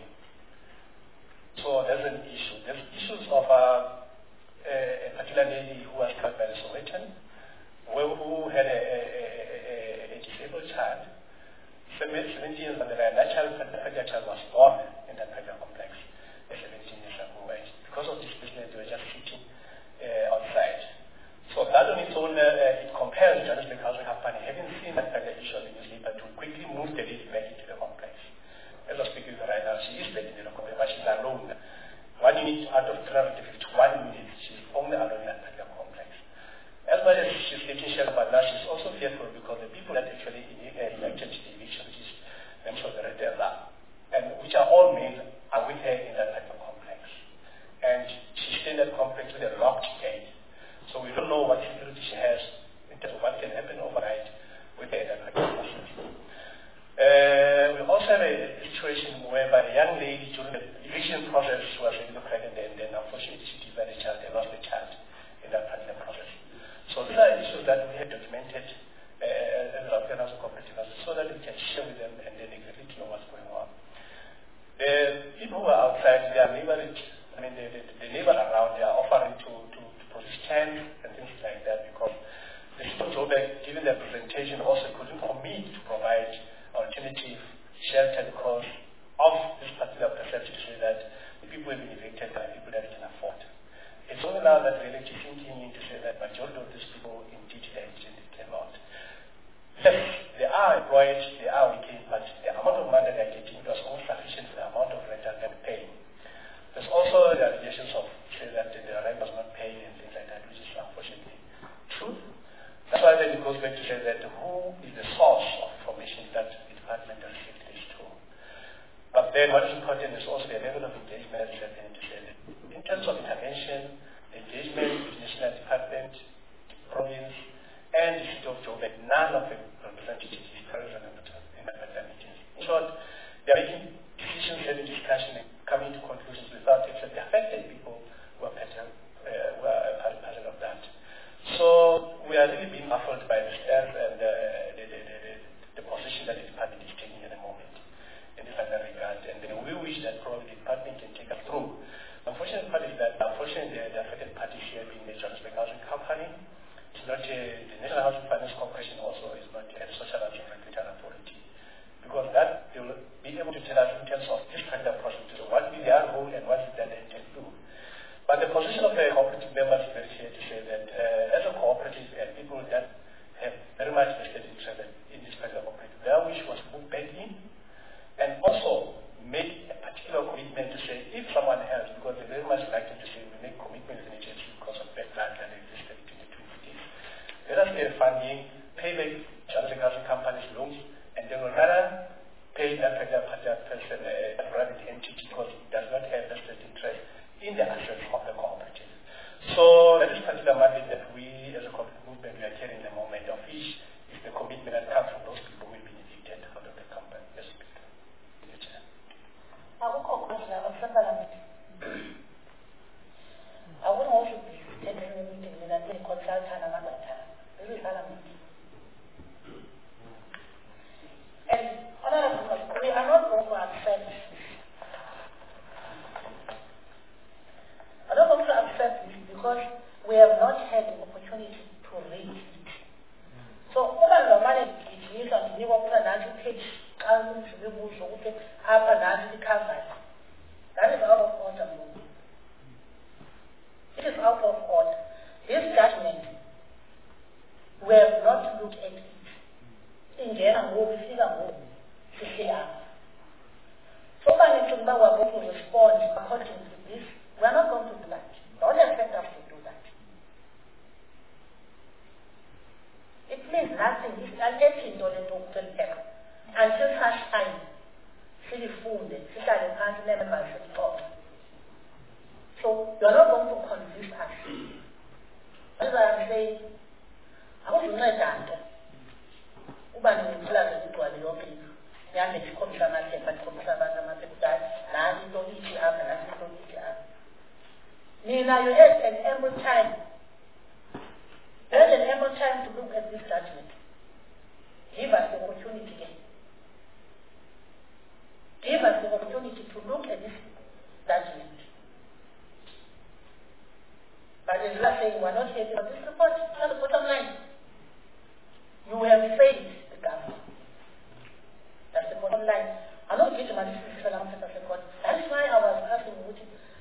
So there's an issue. There's issues of uh, a, a particular lady who was killed by the Sowetan, who had a, a, a, a disabled child, seventeen years old, and that child, that child was born in that particular complex seventeen years ago. And because of this business, they were just sitting uh, outside. So that on its own, uh, it compares Johannesburg Housing Company, having seen that particular issue in the newspaper, to quickly move the lady back into the complex. As I speak with her right now, she is back in the complex, but she's alone. One unit out of three hundred fifty-one units, she's only alone in that particular complex. As much as she's getting shelter, but now she's also fearful because the people that actually elected the eviction, which is them sure the there are, and which are all men, are with her in that type of complex. And she's in that complex with a locked gate. So we don't know what security she has in terms of what can happen overnight with her in that type of process. Uh, we also have a situation whereby a young lady during the eviction process was really pregnant, and then unfortunately she delivered a child, they lost the child in that particular process. So these are issues that we have documented uh, as our House Cooperative so that we can share with them and then exactly to know what's going on. The people who are outside, they are neighboring, I mean, the, the, the neighbors around, they are offering to, to, to produce tents and things like that, because the city of Joburg, given their presentation, also couldn't commit to provide alternative shelter because of this particular perception to say that the people have been evicted by people that can afford. It's only now that we're actually thinking into say that majority of these people indeed they didn't came out. Yes, they are employed, they are working, but the amount of money they're getting was only sufficient for the amount of rent that they're paying. There's also the allegations of say that the rent was not paid and things like that, which is unfortunately true. That's why then it goes back to say that who is the source of information that the department received this to. But then what is important is also the level of engagement that they need to say that in terms of intervention, engagement with the National Department, province, and the city of Joburg, none of the representatives is present in the meetings. In short, they are making decisions, having discussion, and coming to conclusions without actually affecting people who are part of, uh, who are part, part of that. So we are really being baffled by the stance and uh, the, the, the, the, the position that the department is taking at the moment in this regard. And then we wish that probably the department can take us through. Unfortunately, part is that unfortunately the, the affected parties here being the Johannesburg Housing Company. It's not a, the National Housing Finance Corporation also is not a social housing regulatory authority. Because that they will be able to tell us in terms of this kind of process, so what is their role and what is that they intend to do. But the position of the cooperative members is very clear to say that uh, as a cooperative and people that have very much vested interest in this kind of cooperative, their wish was to move back in and also make a particular commitment to say if someone else, because they very much like to say we make commitments in agency because of backlash that existed in the twenties. Let us get funding, pay back Johannesburg Housing Companies loans, and then we'll rather pay that particular person, a uh, private entity, because it does not have vested interest in the assets of the cooperative. So that is particular mandate that we as a cooperative movement we are carrying in the moment, of which is the commitment that comes from those people who have been evicted out of the company. Yes, Speaker. I wouldn't also be attending a meeting with a consultant and a this is parliament. And honorable, we are not going to accept I don't want to accept this because we have not had the opportunity to read it. So, over the money, it is a new opportunity page, council to be moved to open up and ask the cover. That is out of order. It is out of order. This judgment, we have not looked at it. In general, we see the move to see us. So, when we are going to respond according to this, we are not going to do that. Don't expect us to do that. It means nothing. It's a getting to the doctor until such time. See the food, see the party members and talk. So you are not going to convince us. As I am saying, I want to know that. Uba ni mkula zitu waliopi. Yani chikomisa masepa, chikomisa masepa, na ito iti hapa, na ito iti hapa. Nina, you have an ample time. You have an ample time to look at this judgment. Give us the opportunity again. Give us the opportunity to look at this judgment. But as you are saying, we are not here for this report. That's the bottom line. You have failed the government. That's the bottom line. I'm not getting my decision for the court. That is why I was asking what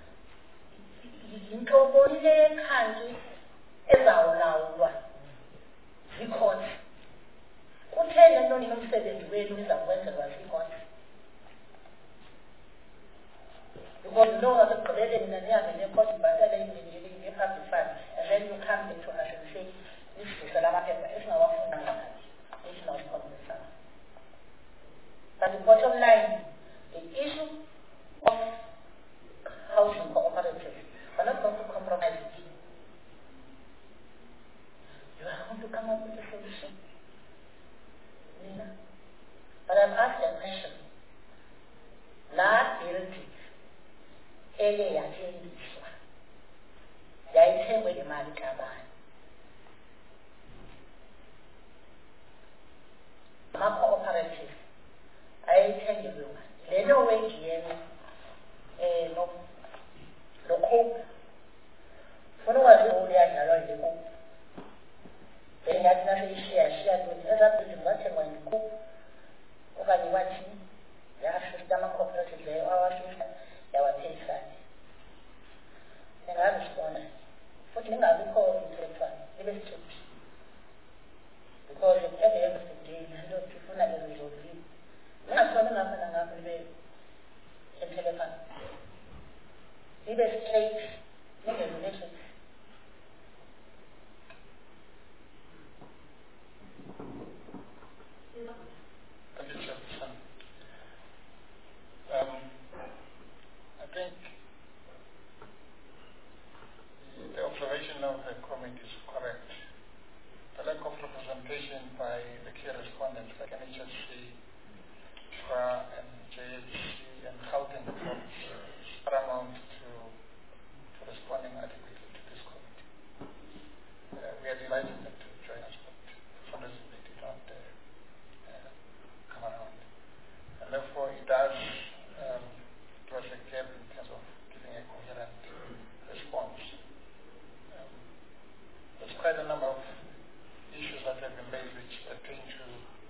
into le country ezawulawulwa zikhona kutheni nto nomsebenzi wenu izakwenzelwa zikhona because you know asekugqibeleni nanihambe necourt ibhatale imindeni nge-public fund and then you come into us and say isivisa lamaphepha esingawafundanga esingawasikhombisananga. But the bottom line, the issue of housing cooperatives, we're not going to compromise it. You are going to come up with a solution. Nina. But I've asked a question. Last heritage, eye yathengiswa. Yayithengwe imali kabani. Ama-cooperative ayithengelwe imali. Lelo wage yena eh no lo cope funa wazi uli yadlalwa nje cope bengathi naseyishiya shiya nto ezakuthi ngathengwa yicope okanye wathi yashisa ama-cooperative leyo awashisa yawathengisa engazi sibona futhi ningabikho intellectual, libe strict. Because at the end of the day, izinto zifuna iresolve. Ningatholi ngapha nangapha libe intellectual. Libe straight, ninge-relations. Thank you, Chairperson. Um, I think the observation of the committee is correct. The lack of representation by the key respondents like N H S C, S H R A and J H C and Gauteng Province is paramount to, to responding adequately to this committee. Uh, we are delighted that to join us, but for some reason they did not uh, uh, come around. And therefore it does um, give us a gap in terms of giving a coherent response. Um, there's quite a number of issues that have been raised which pertain to,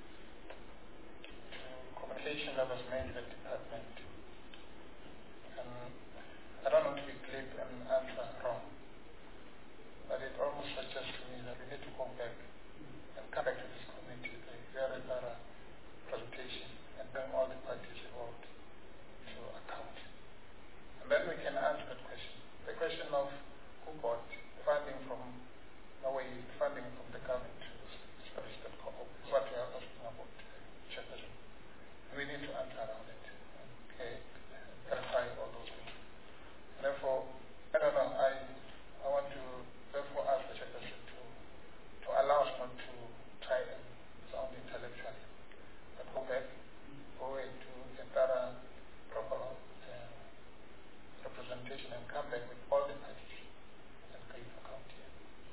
to communication that was made with the department. And I don't want to be glib and answer wrong, but it almost suggests to me that we need to go back and come back to this committee with a very thorough presentation and bring all the parties involved to account. And then we can answer that question. The question of who got funding from Norway, funding from the government to establish that co-op is what we are asking about, Chairperson. And we need to answer around it, okay, clarify all those things. And therefore, I don't know, I I want to therefore ask the Chairperson to, to allow us not to try and sound intellectually, but go back, go into a thorough, proper uh, representation and come back with all the parties and give account here.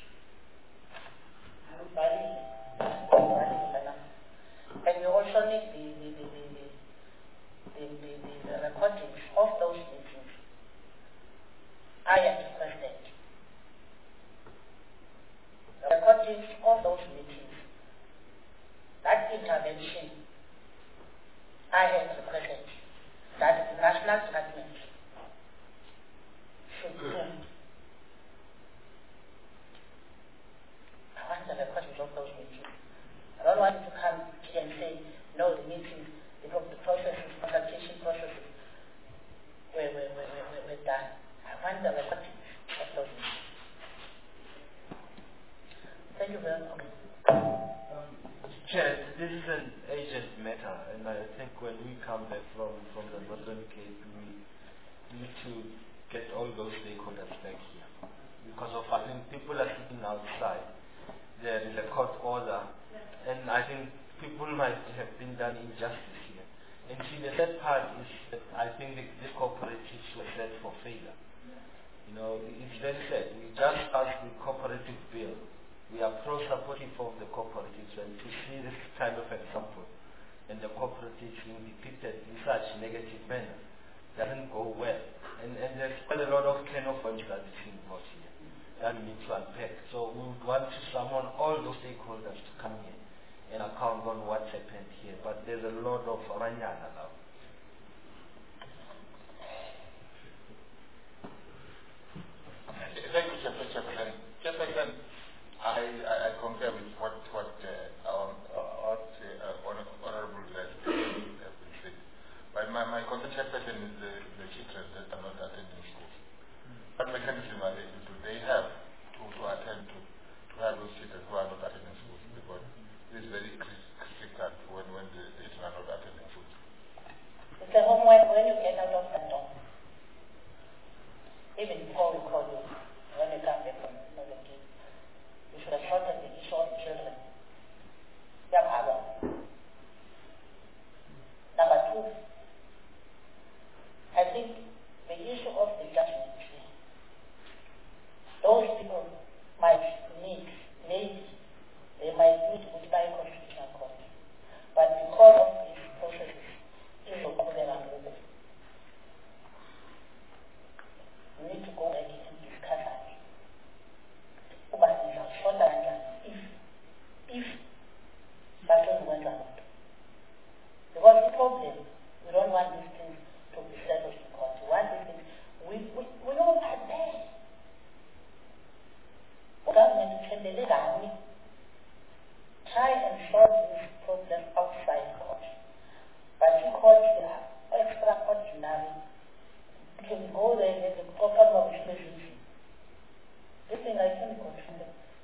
And we also need the the the the the, the, the, the recordings of those meetings. I am the president. The recordings of those meetings. That intervention I have requested that the national government should do. I want the recordings of those meetings. I don't want to come here and say, no, the meetings, the, the processes, consultation processes were, were, were, were, were done. I want the recordings of those meetings. Thank you very much. Um, Chair, this is an urgent matter, and I think when we come back from, from the Northern Cape, we need to get all those stakeholders back here. Because of, I think people are sitting outside. There is a court order, and I think people might have been done injustice here. And see, the third part is that I think the, the cooperatives were set for failure. You know, it's very sad. We just passed the cooperative bill. We are pro-supportive of the cooperatives, and to see this kind of example and the cooperatives being depicted in such negative manner doesn't go well. And, and there's quite a lot of can of worms that is involved here that we need to unpack. So we would want to summon all those stakeholders to come here and account on what's happened here. But there's a lot of ranyana now. Thank you, Chairperson. Chairperson, I, I, I concur with what, what uh, our, our uh, Honorable has been said. But my, my concern, Chairperson, is the, the children that are not attending school. What mechanism are they to do? They have to, to attend to, to have those children who are not attending school, because it is very critical when, when the children are not attending school. It's a homework when you get out of the door. Even before we call you, when you come back from the game, you should have sorted the issue of the children. Yeah, pardon. Number two, I think the issue of the judgment. Those people might need, maybe,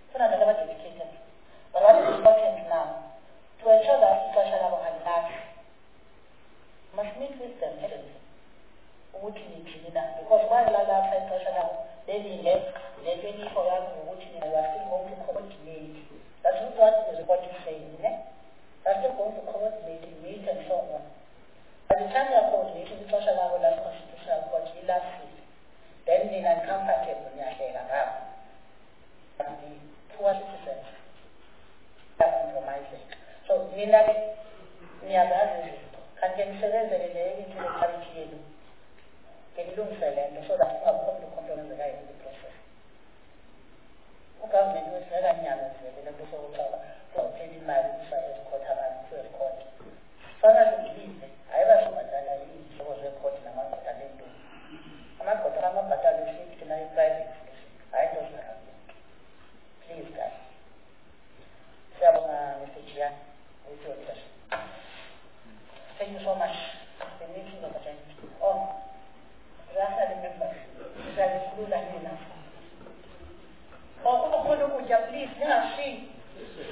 so that they're educated. But what is important now, to ensure that social level has that, must meet with them urgently. Because while I love social level, they left, they really for us, they were still going to coordinate. That's not what the report is saying, eh? They're still going to coordinate, meet and so on. By the time they are coordinating the social level as constitutional court, we last week, then they are comfortable in their hair and the poor citizens are compromising. So, we know we are the can get several into the charity get loan silent so that you have come to compromise the right in the process. Government was never young as well, and also for paying my research court and first court. So I believe I was so much that I was reporting among what I didn't do. Among what I'm about to receive tonight private. I don't know. Please, guys. So, Mister Chia, with your question. Thank you so much. The meeting of the Oh, that's not the member. That is good and enough. Oh, please, now see.